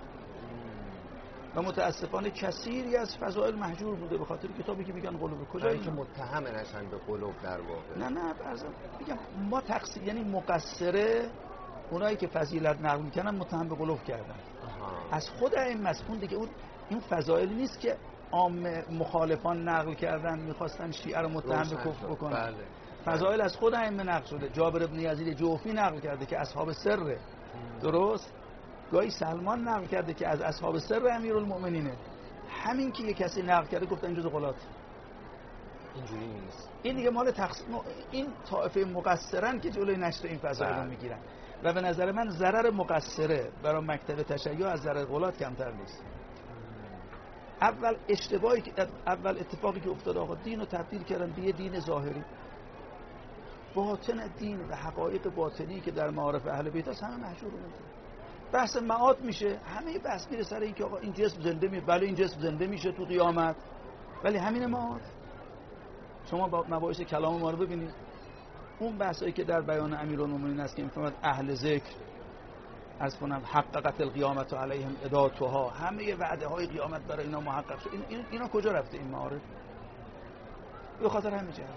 و متاسفانه کثیری از فضائل محجور بوده به خاطر کتابی که میگن قلوب. کجا این که متهم نشن به قلوب در واقع؟ نه نه بعضا میگم ما تقصیر یعنی مقصره اونایی که فضیلت نقل میکنن متهم به قلوب کردن. آها. از خود این مسئول دیگه اون این فضائل نیست که عام مخالفان نقل کردن میخواستن شیعه رو متهم به کفر بکنن. بله. فضائل از خود ائمه نقل شده. جابر بن یزید جوفی نقل کرده که اصحاب سره. درست؟ گاهی سلمان نقل کرده که از اصحاب سر امیرالمومنینه. همین که یه کسی نقل کرده گفتن جز غلات. اینجوری نیست. این دیگه مال تقصیر این طائفه مقصرن که جلوی نشر این فضائل رو میگیرن و به نظر من ضرر مقصره برای مکتب تشیع از ضرر غلات کمتر نیست. اول اشتباهی که اول اتفاقی که افتاد آقا دین رو تبدیل کردن به یه دین ظاهری. باطن دین و حقایق باطنی که در معارف اهل بیت هست همه محجور مونده. بحث معاد میشه، همه بحث میره سر این که آقا این جسم زنده میشه، بله این جسم زنده میشه تو قیامت، ولی همین معاد. شما با مباحث کلام ما رو ببینید، اون بحثایی که در بیان امیرالمومنین است که میفهمد اهل ذکر از کنم حققت القیامت علیهم اداتها، همه وعده های قیامت برای اینا محقق شد. این اینا, اینا کجا رفته این معارف؟ به خاطر همین جهت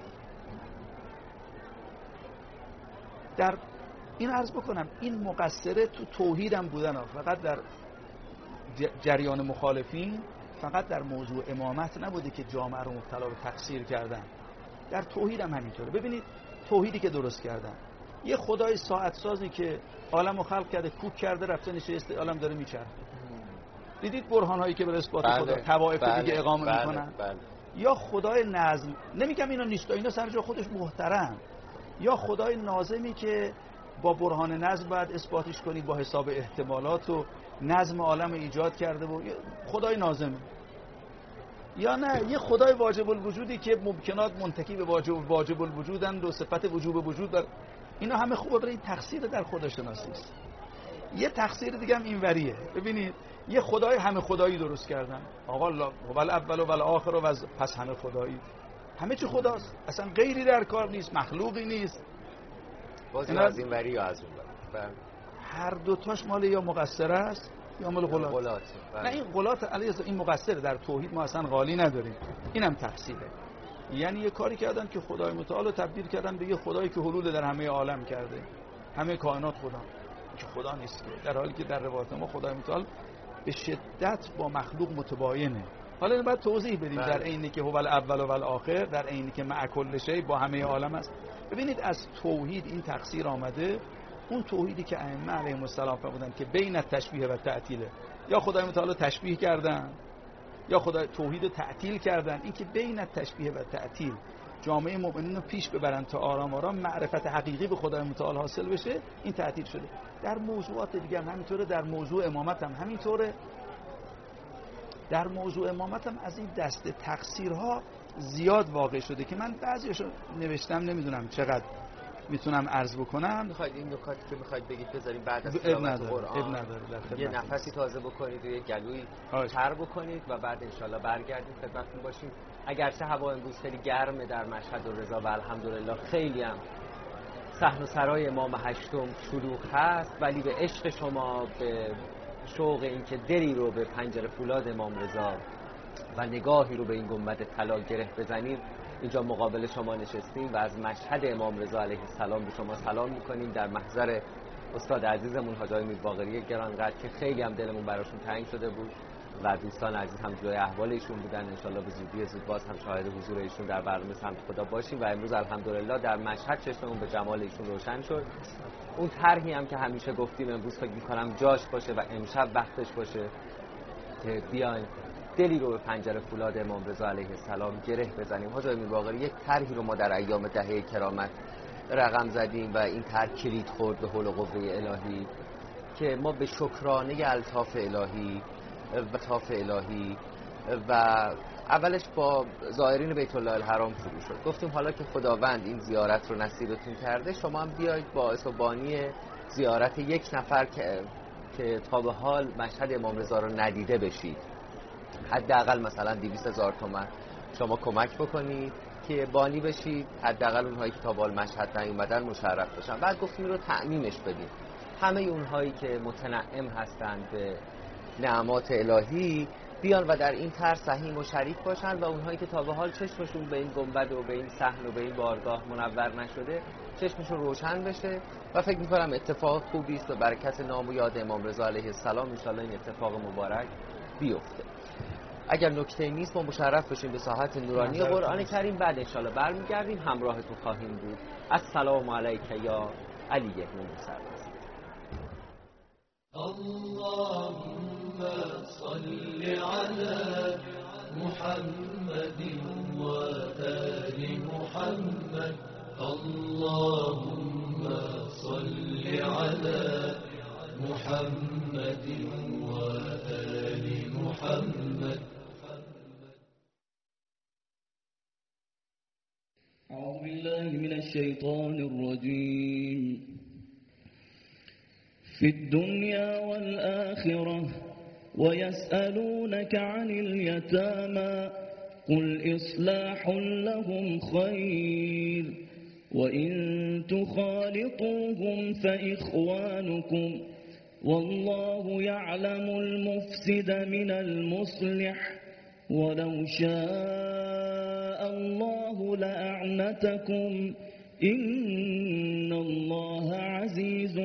در این عرض بکنم این مقصره تو توحید هم بودن ها. فقط در جریان مخالفین، فقط در موضوع امامت نبوده که جامعه رو مبتلا به تقصیر کردن، در توحید هم همینطوره. ببینید توحیدی که درست کردن، یه خدای ساعت سازی که عالم رو خلق کرده، کوک کرده، رفته نشسته، عالم داره میچرخه. دیدید برهان هایی که بر اثبات بله. خدا طوائف بله. دیگه اقامه بله. میکنن. بله. یا خدای نظم، نمیگم اینا نیست، اینا سر جای خودش محترم. یا خدای ناظمی که با برهان نظم باید اثباتش کنید، با حساب احتمالات و نظم عالم ایجاد کرده و خدای ناظم. یا نه یه خدای واجب الوجودی که ممکنات منتکی به واجب واجب الوجودند و صفت وجوب وجود داره. اینا همه خوبه، برای این تقصیر در خداشناسی است. یه تقصیر دیگه هم اینوریه. ببینید یه خدای همه خدایی درست کردن. آقا لا ول اول و ول آخر و پس همه خدایی. همه چی خداست، اصلا غیری در کار نیست، مخلوقی نیست. باز از این وری یا از اون وری؟ هر دوتاش مال یا مقصر است یا مال غلات. غلات. نه این غلات علیه این مقصره. در توحید ما اصلا غالی نداریم، اینم تفسیره. یعنی یه کاری کردن که خدای متعال رو تبدیل کردن به یه خدایی که حلول در همه عالم کرده، همه کائنات خدا، که خدا نیست، که در حالی که در روایت ما خدای متعال به شدت با مخلوق متباینه. حالا این باید توضیح بدیم در عینی که هو الاول و الاخر، در عینی که مع کل شیء با همه عالم است. ببینید از توحید این تقصیر آمده، اون توحیدی که ائمه علیهم السلام فرمودن که بین التشبیه و تعطیل، یا خدای متعال تشبیه کردن یا خدای توحید رو تعطیل کردن. این که بین التشبیه و تعطیل جامعه مؤمنین رو پیش ببرن تا آرام آرام معرفت حقیقی به خدای متعال حاصل بشه، این تعطیل شده. در موضوعات دیگه هم همینطوره، در موضوع امامت هم همینطوره. در موضوع امامت هم از این دست تقصیرها زیاد واقع شده که من بعضیشو نوشتم، نمیدونم چقدر میتونم عرض بکنم. میخواید این نکاتی که میخواید بگید بذاریم بعد از تلاوت قرآن یه نفسی تازه بکنید و یه گلوی تر بکنید و بعد انشالله برگردید خدمتتون باشیم. اگرچه هوا امروز خیلی گرمه در مشهد و رضا و الحمدلله خیلی هم صحن و سرای امام هشتم شلوغ هست، ولی به عشق شما، به شوق این که دلی رو به پنجره فولاد امام رضا و نگاهی رو به این گنبد طلا گره بزنیم اینجا مقابل شما نشستیم و از مشهد امام رضا علیه السلام به شما سلام میکنیم در محضر استاد عزیزمون حاج آقای میرباقری گرانقدر که خیلی هم دلمون براشون تنگ شده بود و دوستان عزیز هم جلوی احوال ایشون بودن. انشالله به زودی زود باز هم شاهد حضور ایشون در برنامه سمت خدا باشیم و امروز الحمدلله در مشهد چشممون به جمال ایشون روشن شد. اون طرحی هم که همیشه گفتیم امروز فکر می‌کنم جاش باشه و امشب وقتش باشه که بیاین دلی رو به پنجره فولاد امام رضا علیه السلام گره بزنیم. حاج آقای میرباقری یک طرحی رو ما در ایام دهه کرامت رقم زدیم و این طرح کلید خورد به حول و قوه الهی که ما به شکرانه الطاف الهی و طاف الهی و اولش با زائرین بیت الله الحرام شروع شد. گفتیم حالا که خداوند این زیارت رو نصیبتون کرده، شما هم بیایید باعث و بانی زیارت یک نفر که که تا به حال مشهد امام رضا رو ندیده بشید. حداقل مثلا دویست هزار تومان شما کمک بکنید که بانی بشید، حداقل اونهایی که تا به حال مشهد نیومدن مشرف بشن. بعد گفتیم رو تعمیمش بدیم، همه اونهایی که متنعم هستند به نعمات الهی بیان و در این طرح سهیم و شریک باشن و اونهایی که تا به حال چشمشون به این گنبد و به این صحن و به این بارگاه منور نشده چشمشون روشن بشه و فکر می‌کنم اتفاق خوبی است و برکت نام و یاد امام رضا علیه السلام ان شاءالله این اتفاق مبارک بیفته. اگر نکته نیست ما مشرف بشیم به ساحت نورانی قرآن کریم، بعد ان شاءالله برمیگردیم همراهتون خواهیم بود. السلام علیک یا علی بن موسی. اللهم صل على محمد وآل محمد. اللهم صل على محمد وآل محمد. أعوذ بالله من الشيطان الرجيم. في الدنيا والآخرة ويسألونك عن اليتامى قل إصلاح لهم خير وإن تخالطوهم فإخوانكم والله يعلم المفسد من المصلح ولو شاء الله لأعنتكم إن الله عزيز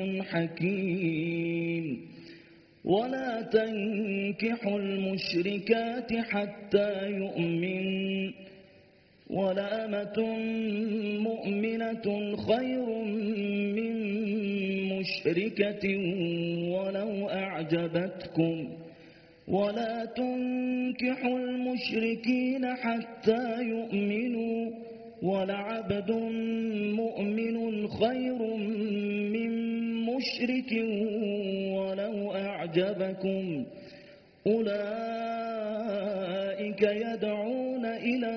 حكيم. ولا تنكحوا المشركات حتى يؤمن ولأمة مؤمنة خير من مشركة ولو أعجبتكم ولا تنكحوا المشركين حتى يؤمنوا ولعبد مؤمن خير من مشرك ولو أعجبكم أولئك يدعون إلى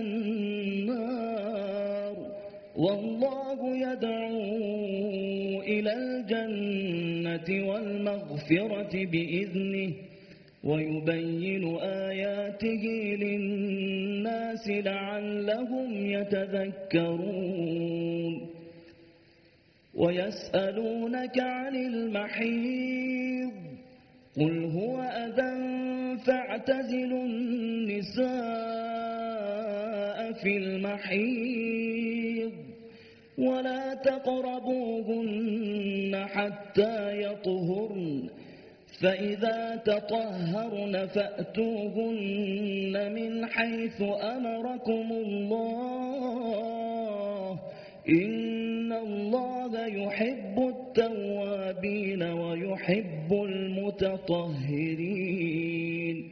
النار والله يدعو إلى الجنة والمغفرة بإذنه ويبين آياته للناس لعلهم يتذكرون. ويسألونك عن المحيض قل هو أذى فاعتزلوا النساء في المحيض ولا تقربوهن حتى يطهرن فإذا تطهرن فأتوهن من حيث أمركم الله إن الله يحب التوابين ويحب المتطهرين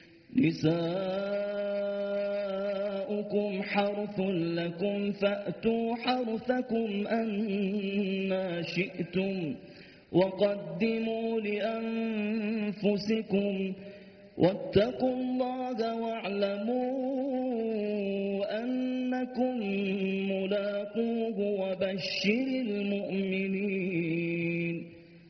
نساؤكم حرث لكم فأتوا حرثكم أنى شئتم وقدموا لأنفسكم واتقوا الله واعلموا أنكم ملاقوه وبشر المؤمنين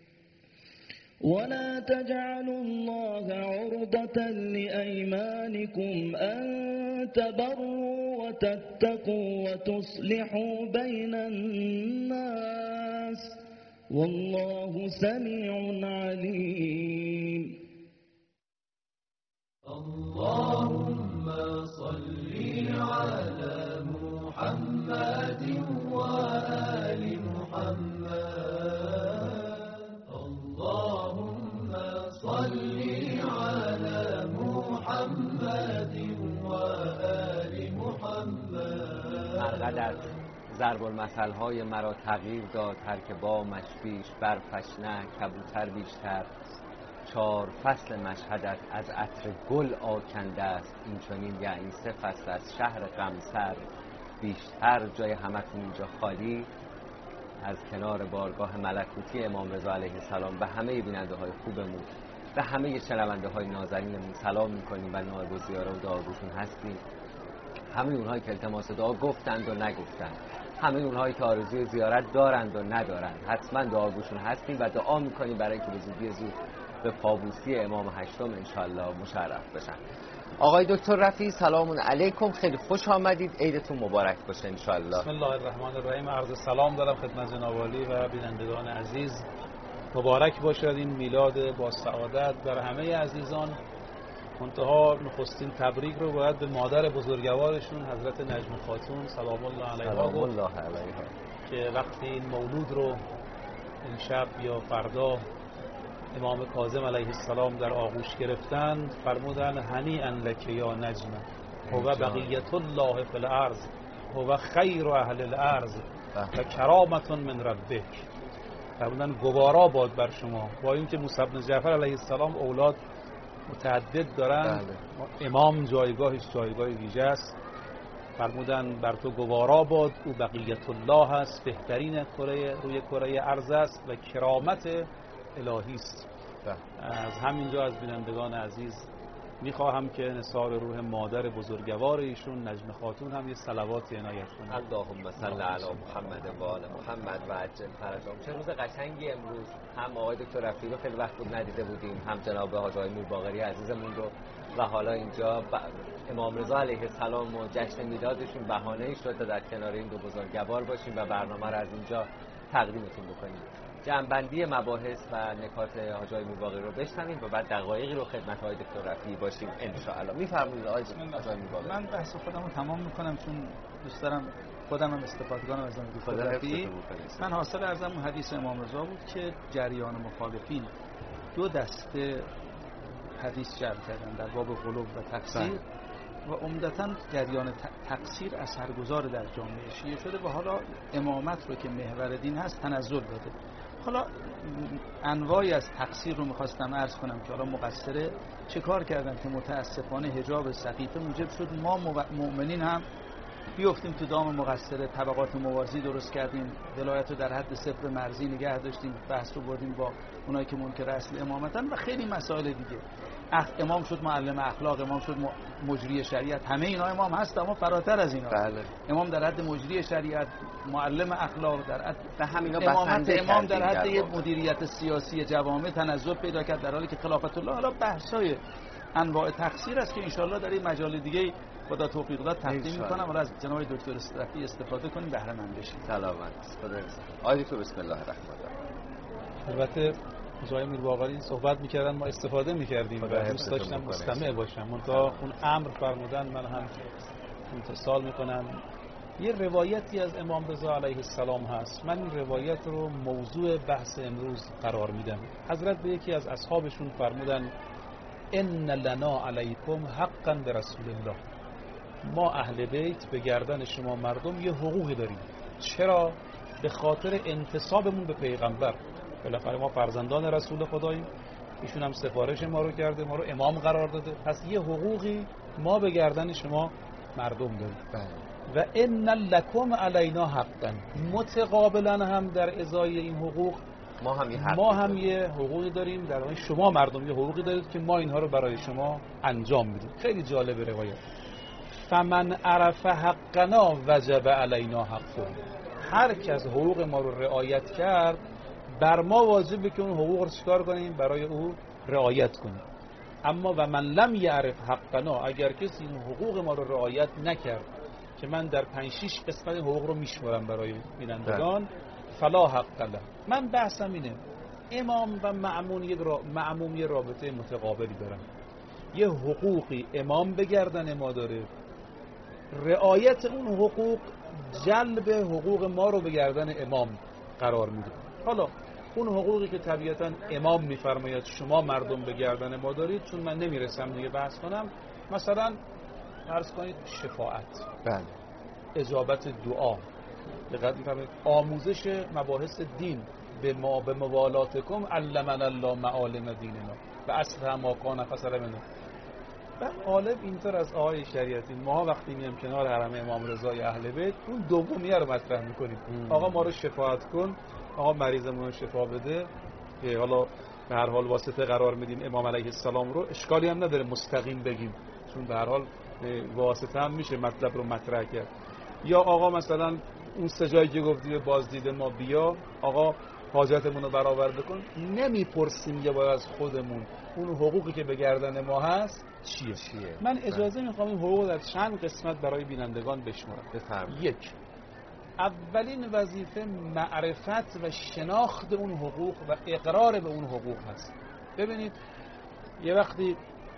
ولا تجعلوا الله عرضة لأيمانكم أن تبروا وتتقوا وتصلحوا بين الناس والله سميع عليم اللهم صل على محمد وآل محمد اللهم صل على محمد وآل محمد مرقدت ضرب المثل های مرا تغییر داد هر که بامش بیش برفش نه کبوتر بیشتر چهار فصل مشهدت از عطر گل آکنده است این چنین یعنی سه فصل از شهر قمصر بیشتر جای همتون اینجا خالی از کنار بارگاه ملکوتی امام رضا علیه السلام به همه بیننده های خوبمون به همه شنونده های نازنینمون سلام میکنیم و نائب الزیاره و دعاگوشون هستیم همه اونهایی که التماس دعا گفتند و نگفتند همه اونهایی که آرزوی زیارت دارند و ندارند حتما دعاگوشون هستیم و دعا میکنیم برای اینکه به زودی زود به پابوسی امام هشتم انشالله مشرف بشن. آقای دکتر رفیعی سلام علیکم، خیلی خوش آمدید، عیدتون مبارک باشه انشالله. بسم الله الرحمن الرحیم. عرض سلام دارم خدمت جناب عالی و بینندگان عزیز. مبارک باشد این میلاد با سعادت بر همه عزیزان. منتها نخستین تبریک رو باید به مادر بزرگوارشون حضرت نجم خاتون سلام الله علیها سلام الله علیها که وقتی این مولود رو این شب یا فردا امام کاظم علیه السلام در آغوش گرفتن فرمودن هنیئا لک یا نجم هو بقیت الله فی الارض هو خیر اهل الارض و کرامت من ربک. فرمودن گوارا باد بر شما. با اینکه موسی بن جعفر علیه السلام اولاد متعدد دارن بله. امام جایگاهش جایگاه ویژه است. فرمودن بر تو گوارا باد او بقیت الله است بهترین کره روی کره ارض است و کرامت الهی است. از همینجا از بینندگان عزیز میخواهم که نثار روح مادر بزرگوار ایشون نجم خاتون هم یه صلواتی عنایت کنه. اللهم صل علی محمد و آل محمد و عجل فرجهم. چه روز قشنگی امروز. هم آقای دکتر رفیعی رو خیلی وقت بود ندیده بودیم، هم جناب حاج آقای میرباقری عزیزمون رو و حالا اینجا ب... امام رضا علیه السلام و جشن میلادشون بهانه‌ای شد تا در کنار این دو بزرگوار باشیم و برنامه رو از اینجا تقدیمتون بکنیم. جمع‌بندی مباحث و نکات حاج آقای میرباقری رو بشنویم و بعد دقایقی رو خدمت آقای دکتر رفیعی باشیم ان شاء الله. میفرمایید آقای دکتر میرباقری. من بحث خودم رو تمام میکنم چون دوست دارم خودم هم استفاده کنم از دکتر رفیعی. من حاصل ارزم حدیث امام رضا بود که جریان مخالفین دو دسته حدیث جمع کردن در باب غلو و تقصیر و عمدتاً جریان تقصیر اثرگذار در جامعه شیعه شده و حالا امامت رو که محور دین هست تنزل داده. حالا انواعی از تقصیر رو میخواستم عرض کنم که حالا مقصره چه کار کردن که متاسفانه حجاب سقیفه موجب شد ما مؤمنین هم بیفتیم تو دام مقصره، طبقات موازی درست کردیم، ولایت رو در حد صفر مرزی نگه داشتیم، بحث رو بردیم با اونایی که منکر اصل امامتن و خیلی مسائل دیگه. امام شد معلم اخلاق، امام شد مجری شریعت، همه اینا امام هست اما فراتر از اینا. بله. امام در حد مجری شریعت، معلم اخلاق، در حد به همینا امامت امام در حد یه مدیریت سیاسی جوامع تنزل پیدا کرد در حالی که خلافت الله حالا بحثای انواع تقصیر است که انشالله در این مجال دیگه خدا توفیق داد تقدیم میکنم. حالا از جناب دکتر صدفی استفاده کنیم بهره مند بشیم. سلامت. خدا آقای دکتر بسم الله الرحمن الرحیم. البته جای میر باقری صحبت میکردن، ما استفاده میکردیم و دوست داشتم مستمع باشم. منتها اون امر فرمودن من هم امتثال میکنم. یه روایتی از امام رضا علیه السلام هست، من این روایت رو موضوع بحث امروز قرار میدم. حضرت به یکی از اصحابشون فرمودن ان لنا علیکم حقا به رسول الله، ما اهل بیت به گردن شما مردم یه حقوقی داریم. چرا؟ به خاطر انتسابمون به پیغمبر. بالاخره ما فرزندان رسول خداییم، ایشون هم سفارش ما رو کرده، ما رو امام قرار داده، پس یه حقوقی ما به گردن شما مردم داریم. و ان لکم علینا حقا، متقابلا هم در ازای این حقوق ما هم یه حقی ما هم یه حقوقی داریم، در واقع شما مردم یه حقوقی دارید که ما اینها رو برای شما انجام میدیم. خیلی جالب روایت. فمن عرف حقنا وجب علینا حقه، هر کس حقوق ما رو رعایت کرد بر ما واجبه که اون حقوق رو چیکار کنیم؟ برای او رعایت کنیم. اما و من لم یعرف حقنا، اگر کسی این حقوق ما رو رعایت نکرد که من در پنج شش قسمت حقوق رو میشمارم برای بینندگان، فلا حق له. من بحثم اینه امام و مأمون یک را... مأموم یه رابطه متقابلی دارن. یه حقوقی امام به گردن ما داره، رعایت اون حقوق جلب حقوق ما رو به گردن امام قرار میده. حالا اون حقوقی که طبیعتا امام میفرماید شما مردم به گردن ما دارید، چون من نمیرسم دیگه بحث کنم، مثلا فرض کنید شفاعت، بله، اجابت دعا، دقت می‌فرمایید، آموزش مباحث دین، به ما به موالاتکم علمنا الله معالم دیننا و اصل ما کان فسر منه. و غالب اینطور از آقای شریعتی ما وقتی میام کنار حرم امام رضای اهل بیت اون دومیه رو مطرح میکنیم. آقا ما رو شفاعت کن، آقا مریضمون رو شفا بده، که حالا به هر حال واسطه قرار میدیم امام علیه السلام رو، اشکالی هم نداره مستقیم بگیم، چون به هر حال واسطه هم میشه مطلب رو مطرح کرد. یا آقا مثلا اون سه جایی که گفتی به بازدید ما بیا، آقا حاجتمون رو برآورده بکن. نمیپرسیم یه بار از خودمون اون حقوقی که به گردن ما هست چیه؟ چیه؟ من اجازه میخوام این حقوق در چند قسمت برای بینندگان بشمارم. بفرمایید. یک، اولین وظیفه معرفت و شناخت اون حقوق و اقرار به اون حقوق هست. ببینید یه وقتی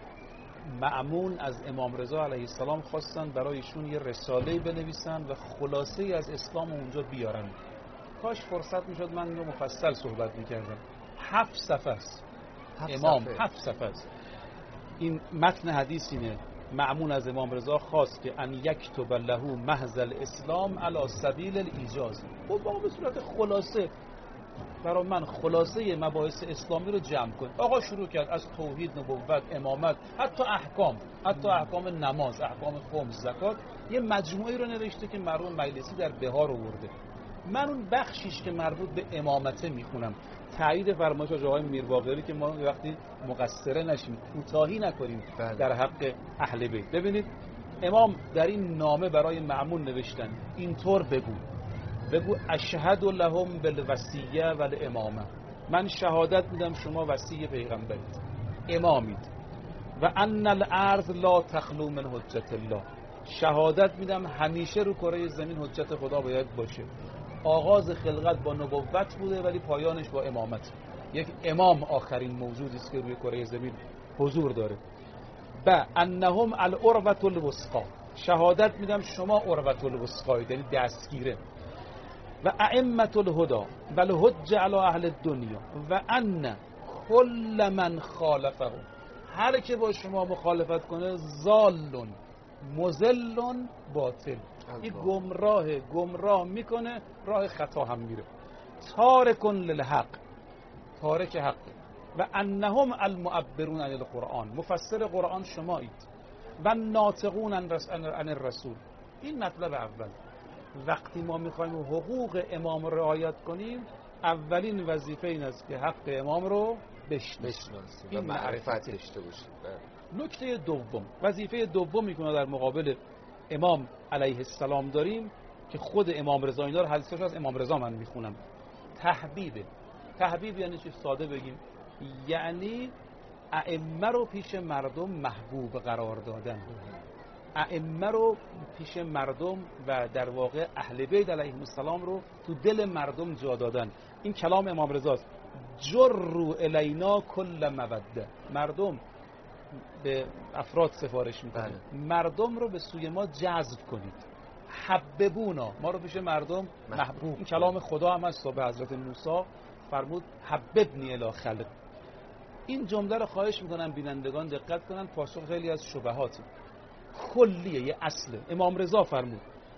مأمون از امام رضا علیه السلام خواستن برایشون یه رساله‌ای بنویسن و خلاصه‌ای از اسلام اونجا بیارن. کاش فرصت میشد من اینو مفصل صحبت میکردم. هفت صفحه است. امام هفت صفحه است. این متن حدیث اینه، مأمون از امام رضا خواست که ان یکتب له محض الاسلام علی سبیل الایجاز. خب با به صورت خلاصه برای من خلاصه مباحث اسلامی رو جمع کن. آقا شروع کرد از توحید، نبوت، امامت، حتی احکام، حتی احکام نماز، احکام خمس، زکات، یه مجموعه رو نوشته که مرحوم مجلسی در بهار آورده. من اون بخشیش که مربوط به امامته میخونم. تایید فرمایش آقای میر باقری که ما وقتی مقصره نشیم، کوتاهی نکنیم در حق اهل بیت. ببینید امام در این نامه برای مأمون نوشتن اینطور بگو بگو اشهد لهم بالوصیه و الامامه، من شهادت میدم شما وصی پیغمبرید، امامید. و ان الارض لا تخلو من حجت الله، شهادت میدم همیشه رو کره زمین حجت خدا باید باشه. آغاز خلقت با نبوت بوده ولی پایانش با امامت. یک امام آخرین موجودی است که روی کره زمین حضور داره. و انهم العروة الوثقی، شهادت میدم شما عروة الوثقی، یعنی دستگیره. و ائمة الهدى و الحج علی اهل الدنیا و ان کل من خالفه، هر که با شما مخالفت کنه ضال مضل باطل، این گمراه گمراه میکنه، راه خطا هم میره. تارک للحق، تارک حق. و انهم المعبرون عن القرآن، مفسر قرآن شمایید. و ناطقون عن الرسول. این مطلب اول. وقتی ما میخوایم حقوق امام رو رعایت کنیم، اولین وظیفه این است که حق امام رو بشناسیم و معرفت داشته باشیم. نکته دوم، وظیفه دومی که ما در مقابل امام علیه السلام داریم که خود امام رضا اینا رو حدیثش از امام رضا من میخونم، تحبیبه. تحبیب یعنی چی؟ ساده بگیم یعنی ائمه رو پیش مردم محبوب قرار دادن، ائمه رو پیش مردم و در واقع اهل بیت علیهم السلام رو تو دل مردم جا دادن. این کلام امام رضاست. جروا الینا کل موده. مردم به افراد سفارش میکنه، مردم رو به سوی ما جذب کنید. حببونا، ما رو پیش مردم محبوب. این کلام خدا هم از صحبه حضرت موسی فرمود حببنی الی خلق. این جمله رو خواهش میکنم بینندگان دقت کنن، پاسخ خیلی از شبهاتی کلیه، یه اصله. امام رضا فرمود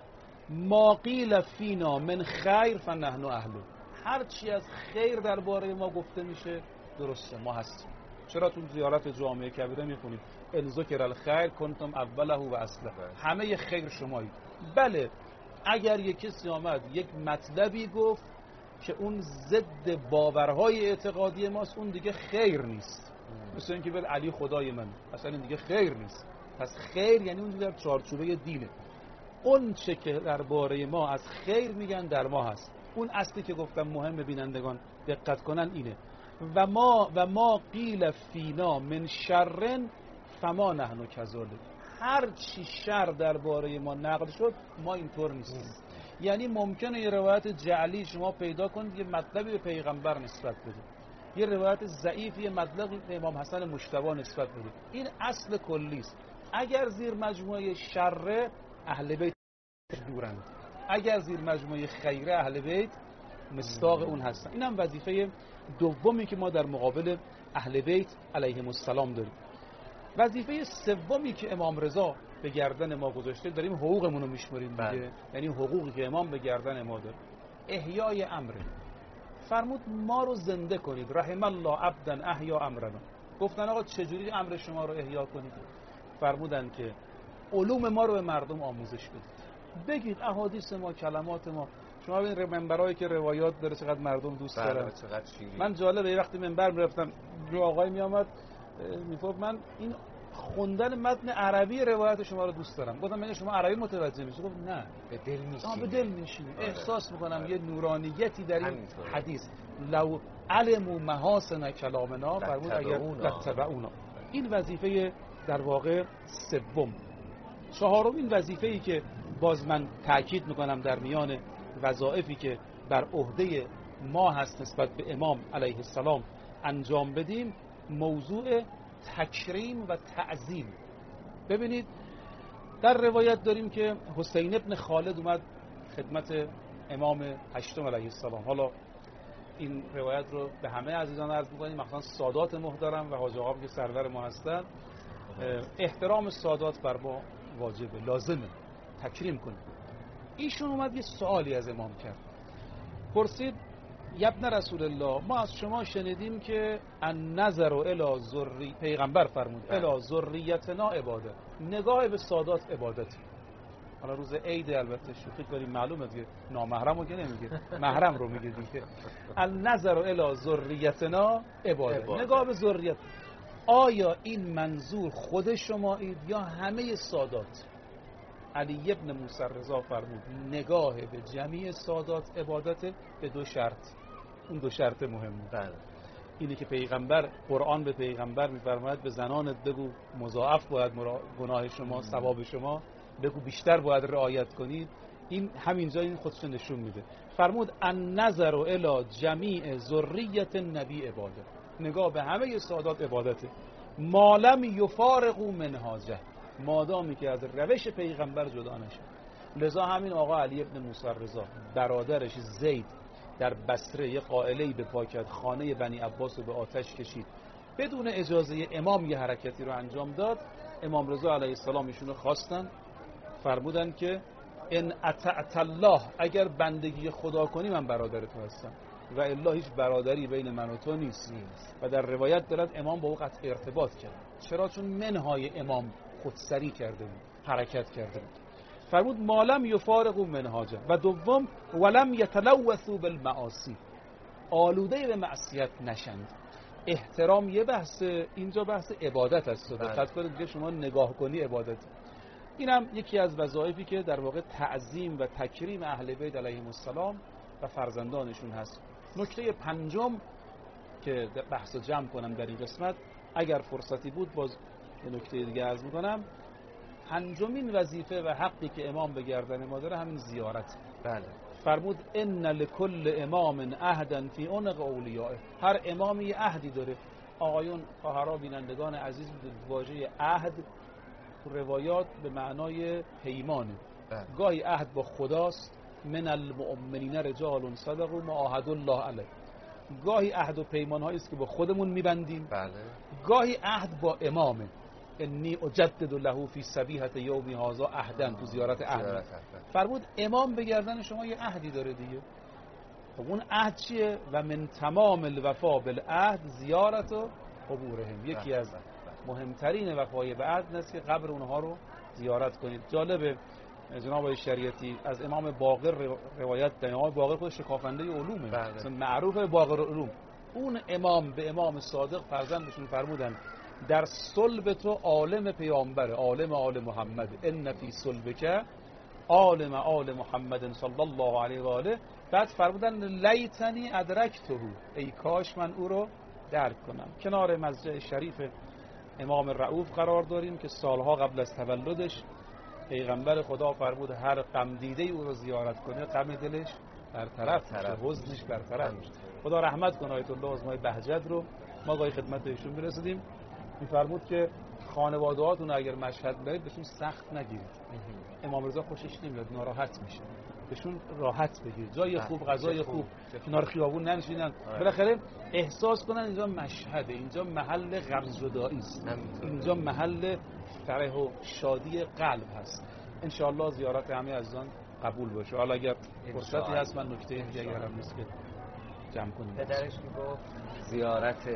ما قیل فینا من خیر فنحن اهلو. هر چی از خیر درباره ما گفته میشه درسته، ما هستیم. چرا تو زیارت جامعه کبیره میخونید ان ذکر الخیر کنتم اوله و اصله، همه خیر شمایید. بله اگر یک کسی آمد یک مطلبی گفت که اون ضد باورهای اعتقادی ماست، اون دیگه خیر نیست. مثل اینکه بگه علی خدای من، اصلا این دیگه خیر نیست. پس خیر یعنی اون در چارچوبه دینه. اون چه که درباره ما از خیر میگن در ما هست. اون اصلی که گفتم مهم بینندگان دقت کنن اینه. و ما و ما قیل فینا من شرن فما نحن کذالک. هر چی شر درباره ما نقل شد ما اینطور نیستیم. یعنی ممکنه یه روایت جعلی شما پیدا کنید یه مطلبی به پیغمبر نسبت بدید، یه روایت ضعیفی یه مطلبی به امام حسن مجتبی نسبت بدید. این اصل کلی است. اگر زیر مجموعه شر اهل بیت دورند، اگر زیر مجموعه خیر اهل بیت مصداق اون هستن. این هم وظیفه دومی که ما در مقابل اهل بیت علیهم السلام داریم. وظیفه سومی که امام رضا به گردن ما گذاشته، داریم حقوقمون رو میشماریم دیگه، یعنی حقوقی که امام به گردن ما داره. احیای امر، فرمود ما رو زنده کنید. رحم الله عبدا احیا امرنا. گفتن آقا چجوری امر شما رو احیا کنید؟ فرمودن که علوم ما رو به مردم آموزش بدید. بگید احادیث ما، کلمات ما. شما ببین منبرایی که روایات داره چقدر مردم دوست دارن. من جالبه یه وقتی منبر میرفتم رو آقای میامد میگفت من این خوندن متن عربی روایت شما رو دوست دارم. گفتم من شما عربی متوجه میشی؟ گفت نه، به دل میشینه. به دل میشینه. احساس میکنم یه نورانیتی در این حدیث. لو علموا محاسن کلامنا فرمود اگر لتبعونا. این وظیفه در واقع سوم. چهارم این وظیفه‌ای که باز من تاکید میکنم در میان وظایفی که بر عهده ما هست نسبت به امام علیه السلام انجام بدیم، موضوع تکریم و تعظیم. ببینید در روایت داریم که حسین ابن خالد اومد خدمت امام هشتم علیه السلام. حالا این روایت رو به همه عزیزان عرض می‌کنیم، مثلا سادات محترم و حاج آقا که سرور ما هستن، احترام سادات بر ما واجبه، لازمه تکریم کنیم. ایشون اومد یه سوالی از امام کرد، پرسید ابن رسول الله ما از شما شنیدیم که النظر الی ذری، پیغمبر فرمود الی ذریتنا عباده، نگاه به سادات عبادت. حالا روز عید البته شوخی کنیم، معلومه دیگه نامحرمو که نمیگه، محرم رو میگه دیگه. النظر الی ذریتنا عباده، نگاه به ذریت. آیا این منظور خود شمایید یا همه سادات؟ علی ابن موسی رضا فرمود نگاه به جمعی سادات عبادت، به دو شرط. اون دو شرط مهمه. بله. اینه که پیغمبر، قرآن به پیغمبر میفرماید به زنانت بگو مضاعف باید گناه شما، ثواب شما، بگو بیشتر باید رعایت کنید. این همینجا این خودش نشون میده. فرمود النظر الی جمیع ذریت النبی عباده، نگاه به همه سادات عبادته. مالم یفارقوا منهاجه، مادامی که از روش پیغمبر جدا نشه. لذا همین آقا علی ابن موسی رضا برادرش زید در بصره یه قائله‌ای به پا کرد، خانه بنی عباس رو به آتش کشید، بدون اجازه امام یه حرکتی رو انجام داد. امام رضا علیه السلام ایشونو خواستن، فرمودن که ان اطعت الله، اگر بندگی خدا کنی من برادر تو هستم و الا هیچ برادری بین من و تو نیست. و در روایت دارد امام با او قطع ارتباط کرد. چرا؟ چون منهای امام خودسری کرده بود، حرکت کرده بود. فرمود مالم یفارقوا منهاجه. و دوم ولم یتلوثوا بالمعاصی، آلوده به معصیت نشند. احترام یه بحث، اینجا بحث عبادت است. دقت کنید که شما نگاه کنی عبادت. اینم یکی از وظایفی که در واقع تعظیم و تکریم اهل بیت علیهم السلام و فرزندانشون هست. نکته پنجم که بحث جمع کنم در این قسمت، اگر فرصتی بود باز یه نکته دیگه عرض میکنم. پنجمین وظیفه و حقی که امام به گردن ما داره همین زیارت. بله. فرمود ان لکل امام عهدا فی عنق اولیائه. هر امامی یه عهدی داره. آقایون خواهرها بینندگان عزیز، واژه عهد تو روایات به معنای پیمانه. بله. گاهی عهد با خداست، من المؤمنین رجال صدقوا ما عاهدوا الله علیه. گاهی عهد و پیمان هایی است که با خودمون میبندیم. بله. گاهی عهد با امامه. انی اجدد له فی صبیحه یوم هذا عهدا، تو زیارت عهد. فرمود امام به گردن شما یه عهدی داره دیگه. خب اون عهد چیه؟ و من تمام الوفا بالعهد زیارت و قبورهم. یکی از مهمترین وفای به عهد است که قبر اونها رو زیارت کنید. جالبه جناب شریعتی از امام باقر روایت دارن. امام باقر خود شکافنده علومه، مثلا معروف باقر علوم. اون امام به امام صادق فرزندشون فرمودن در صلب تو عالم پیامبر، عالم آل محمد، ان فی صلبک عالم آل محمد صلی الله علیه و آله. بعد فرمودن لیتنی ادرکته، ای کاش من او رو درک کنم. کنار مسجد شریف امام رؤوف قرار داریم که سالها قبل از تولدش پیغمبر خدا فرمود هر غم دیده او رو زیارت کنه غم دلش برطرف میشه، حزنش برطرف میشه. خدا رحمت کنه آیت الله عظمای بهجت رو. ما گاهی خدمت ایشون میرسیدیم، میفرمود که خانواده‌هاتون اگر مشهد برید بهشون سخت نگیرید. امام رضا خوشش نمیاد، ناراحت میشه. بهشون راحت بگیرید، جای خوب، غذای خوب، کنار خیابون ننشینن. بالاخره احساس کنن اینجا مشهده، اینجا محل غمزدایی است، اینجا محل فرح و شادی قلب هست. ان شاء الله زیارت همه عزیزان قبول باشه. حالا اگر فرصتی هست من نکته دیگه اگرم نیست که جمع کنیم. پدرش میگفت زیارت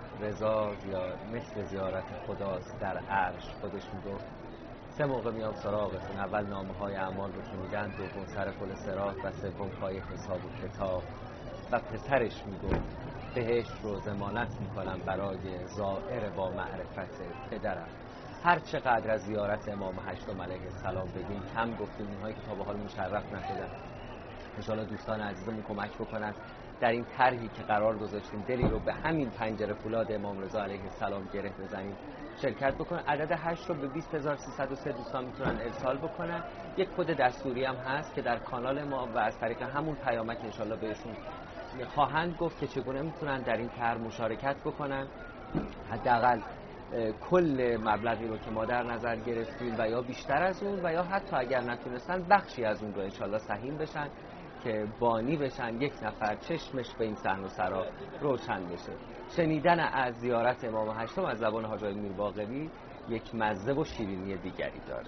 رضا زیار... مثل زیارت خداست در عرش. خودش میگفت سه موقع میام سراغتون. اول نامه های اعمال رو که میدن، دوم سر پل صراط و سوم پای حساب و کتاب. و پسرش میگفت بهشت رو ضمانت میکنم برای زائر با معرفت پدرم. هر چقدر از زیارت امام هشتم علیه السلام بگیم کم گفتیم. اونهایی که تا به حال مشرف نشدن ان شاء الله دوستان عزیزمون کمک بکنن در این طرحی که قرار گذاشتیم دلی رو به همین پنجره فولاد امام رضا علیه السلام گره بزنیم، شرکت بکنن. عدد هشت رو به بیست هزار و سیصد و سه دوستان میتونن ارسال بکنن. یک کد دستوری هم هست که در کانال ما و از طریق همون پیامک ان شاء الله بهشون خواهند گفت که چگونه میتونن در این طرح مشارکت بکنن. حداقل کل مبلغی رو که ما در نظر گرفتیم و یا بیشتر از اون و یا حتی اگر نتونستن بخشی از اون رو ان شاء الله سهیم بشن که بانی بشن، یک نفر چشمش به این صحن و سرا روشن بشه. شنیدن از زیارت امام هشتم از زبان حاج آقای میر باقری یک مزه و شیرینی دیگری داره.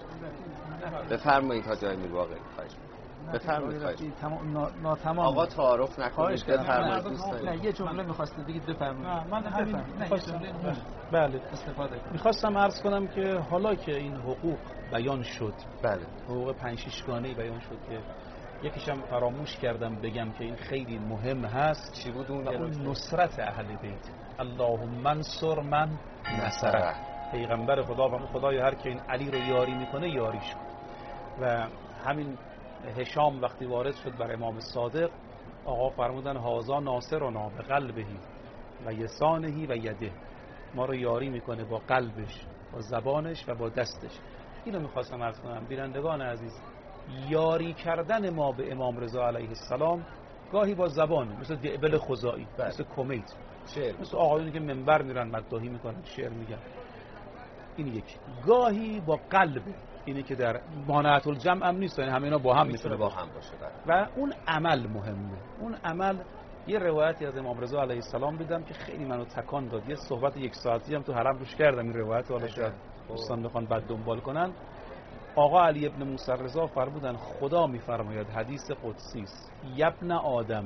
بفرمایید حاج آقای میر باقری. خواهش می‌کنم. بفرمایید. خواهش ناتمام آقا تعارف نکنید. بفرمایید دوستان. نه یه جمله می‌خواستید بگید بفرمایید. من همین می‌خواستم. بله استفاده کنم. می‌خواستم عرض کنم که حالا که این حقوق بیان شد، بله حقوق پنج شش گانه‌ای بیان شد که یکیشم فراموش کردم بگم که این خیلی مهم هست. چی بود اون؟ اون نصرت اهل بیت. اللهم انصر من نصره. پیغمبر خدا و خدای هر که این علی رو یاری میکنه یاریش کن. و همین هشام وقتی وارد شد بر امام صادق، آقا فرمودن هازا ناصرنا به قلبهی و یسانهی و یده. ما رو یاری میکنه با قلبش، با زبانش و با دستش. اینو میخواستم عرض کنم بینندگان عزیز. یاری کردن ما به امام رضا علیه السلام گاهی با زبانه، مثل دعبل خزائی، مثل کمیت، شعر، مثل آقایونی که منبر میرن مداحی میکنن، شعر میگن. این یک. گاهی با قلب، اینی که در مانعت الجمع هم نیست، یعنی همه اینا با هم میتونه با هم باشه. و اون عمل مهمه. اون عمل یه روایتی از امام رضا علیه السلام دیدم که خیلی منو تکان داد. یه صحبت یک ساعتی هم تو حرم روش کردم این روایت، حالا شاید دوستان بخوان بعد دنبال کنن. آقا علی ابن موسی رضا فرمودن خدا میفرماید، حدیث قدسی است، یبن آدم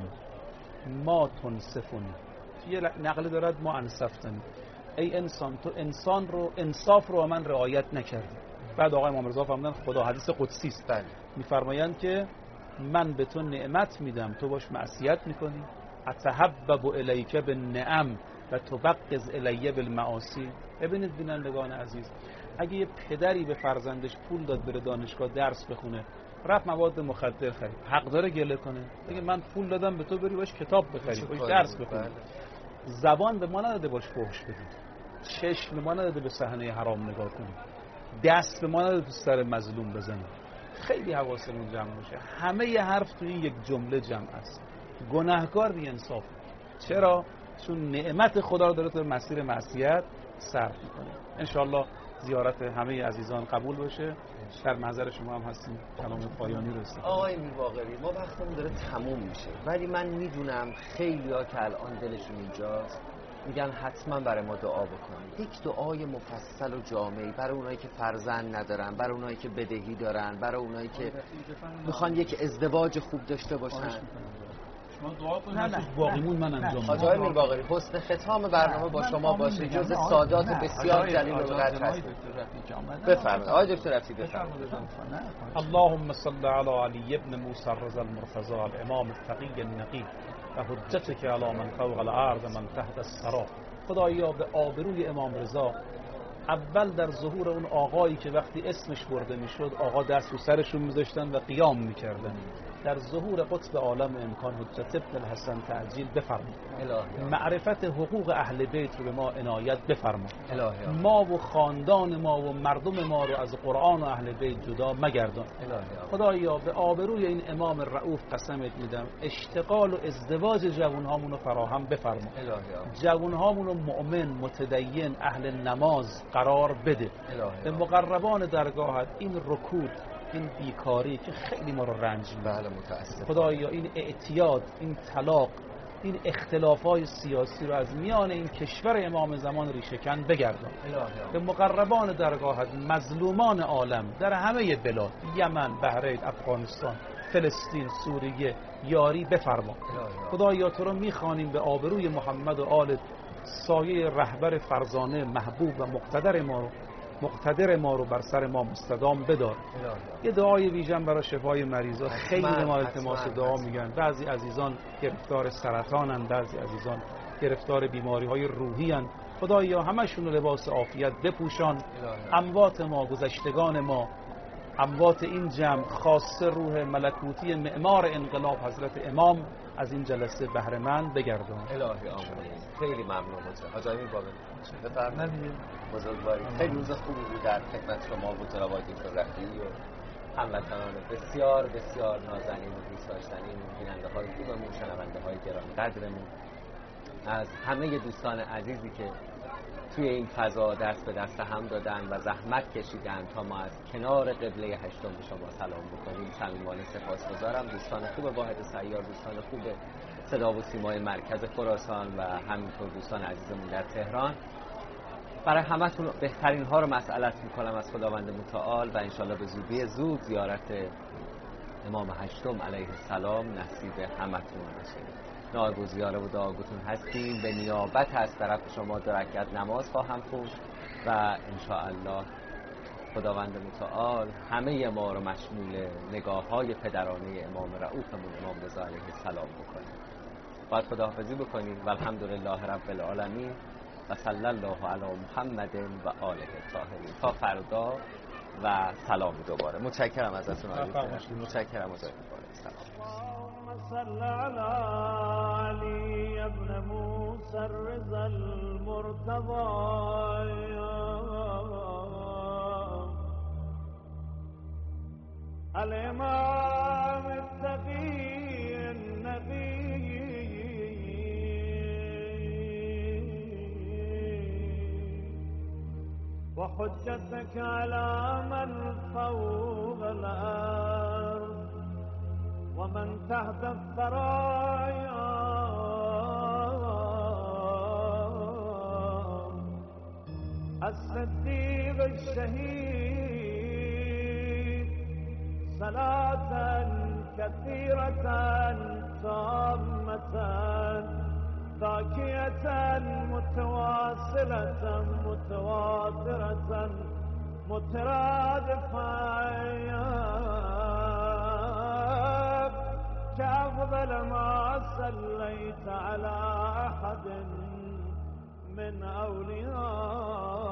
ما تنصفنی، یه نقل دارد ما انصفتنی، ای انسان تو انسان رو انصاف رو من رعایت نکردی. بعد آقا امام رضا فرمودن خدا حدیث قدسی است، میفرمایند که من به تو نعمت میدم تو باش معصیت میکنی، اتحبب الیک بالنعم و تبغض الی بالمعاصی. ببینید بینندگان عزیز، اگه یه پدری به فرزندش پول داد بره دانشگاه درس بخونه، رفت مواد مخدر خرید، حق داره گله کنه؟ بگه من پول دادم به تو بری باش کتاب بخری، باش درس بخونی. زبان به ما نداده باش فحش بدی. چشم ما نداده به صحنه حرام نگاه کنیم، دست به ما نداده تو سر مظلوم بزنیم. خیلی حواسمون جمع باشه. همه ی حرف تو این یک جمله جمع است. گناهکار بی انصاف. چرا؟ چون نعمت خدا رو داره تو مسیر معصیت صرف میکنه. انشالله زیارت همه عزیزان قبول باشه. در محضر شما هم هستیم کلام پایانی رو استفاده. آقای میرباقری، ما وقتمون داره تموم میشه، ولی من میدونم خیلی‌ها که الان دلشون اینجاست میگن حتما برای ما دعا بکنید. یک دعای مفصل و جامعی برای اونایی که فرزند ندارن، برای اونایی که بدهی دارن، برای اونایی که میخوان یک ازدواج خوب داشته باشن. شما دعا کنید. نه نه باقیمون من انجام میدم. آقای میرباقری، حسن ختام برنامه با شما باشه. جز سادات بسیار جلیل و قدر هستید. بفرمایید آقای دکتر رفیعی، بفرمایید. اللهم صل علی علی ابن موسی الرضا المرتضی الامام التقی النقی و حجتك علی من فوق الارض من تحت الثرى. خدایا به آبروی امام رضا، اول در ظهور اون آقایی که وقتی اسمش برده میشد آقا دست رو سرشون میذاشتن و قیام میکردن، در ظهور قطب عالم امکان حجت ابن الحسن تعجیل بفرما. معرفت حقوق اهل بیت رو به ما عنایت بفرما. ما و خاندان ما و مردم ما رو از قرآن و اهل بیت جدا مگردان. خدایا به آبروی این امام رؤوف قسمت میدم اشتغال و ازدواج جوانهامون رو فراهم بفرما. جوانهامون رو مؤمن، متدین، اهل نماز قرار بده. به مقربان درگاهت این رکود، این بیکاری که خیلی ما رو رنج میده، بله متاسفم، خدایا این اعتیاد، این طلاق، این اختلافات سیاسی رو از میان این کشور امام زمان ریشه‌کن بگردان. به مقربان درگاهت، مظلومان عالم در همه بلاد، یمن، بحرین، افغانستان، فلسطین، سوریه یاری بفرما. خدایا تو رو میخوانیم به آبروی محمد و آل سایه رهبر فرزانه محبوب و مقتدر ما رو مقتدر ما رو بر سر ما مستدام بدار. یه دعای ویژن برای شفای مریضا. خیلی ما التماس دعا میگن. بعضی عزیزان گرفتار سرطانن، بعضی عزیزان گرفتار بیماری های روحی هن. خدایا همشون رو لباس عافیت بپوشان. اموات ما، گذشتگان ما، اموات این جمع، خاصه روح ملکوتی معمار انقلاب حضرت امام از این جلسه بهره مند بگردان. الهی آمین. خیلی ممنون حاج آقای میرباقری. بفرمایید. بزرگواری. خیلی روز خوبی بود در خدمت شما و جناب آقای دکتر رفیعی و هموطنان بسیار بسیار نازنین و دوست داشتنی بیننده های خوبمون، شنونده های گرامی قدرمون، از همه دوستان عزیزی که توی این فضا دست به دست هم دادن و زحمت کشیدن تا ما از کنار قبله هشتم به شما سلام بکنیم. صمیمانه سپاسگزارم. دوستان خوب واحد سیار، دوستان خوب صدا و سیمای مرکز خراسان و همینطور دوستان عزیزمون در تهران، برای همتون بهترین ها رو مسئلت میکنم از خداوند متعال و انشالله به زودی زود زیارت امام هشتم علیه السلام نصیب همتون بشه. ناگزیاره و دعاگوتون هستیم. به نیابت از طرف شما دو رکعت نماز خواهم خوند و انشاءالله خداوند متعال همه ما رو مشمول نگاه های پدرانه امام رؤوفمون امام رضا علیه السلام بکنیم. باید خداحافظی بکنیم و الحمدلله رب العالمین و صلی الله علی محمد و آله الطاهرین. تا فردا و سلام دوباره. متشکرم ازتون آقای دکتر. متشکرم از اللهم صل على علي ابن موسى الرضا المرتضى الامام التقي النبي وحجتك على من فوق الأرض ومن تحت الثرايا الصديق الشهيد صلاة كثيرة تامة ذاكية متواصلة متواترة مترادفة كأفضل ما صليت على أحد من أولياء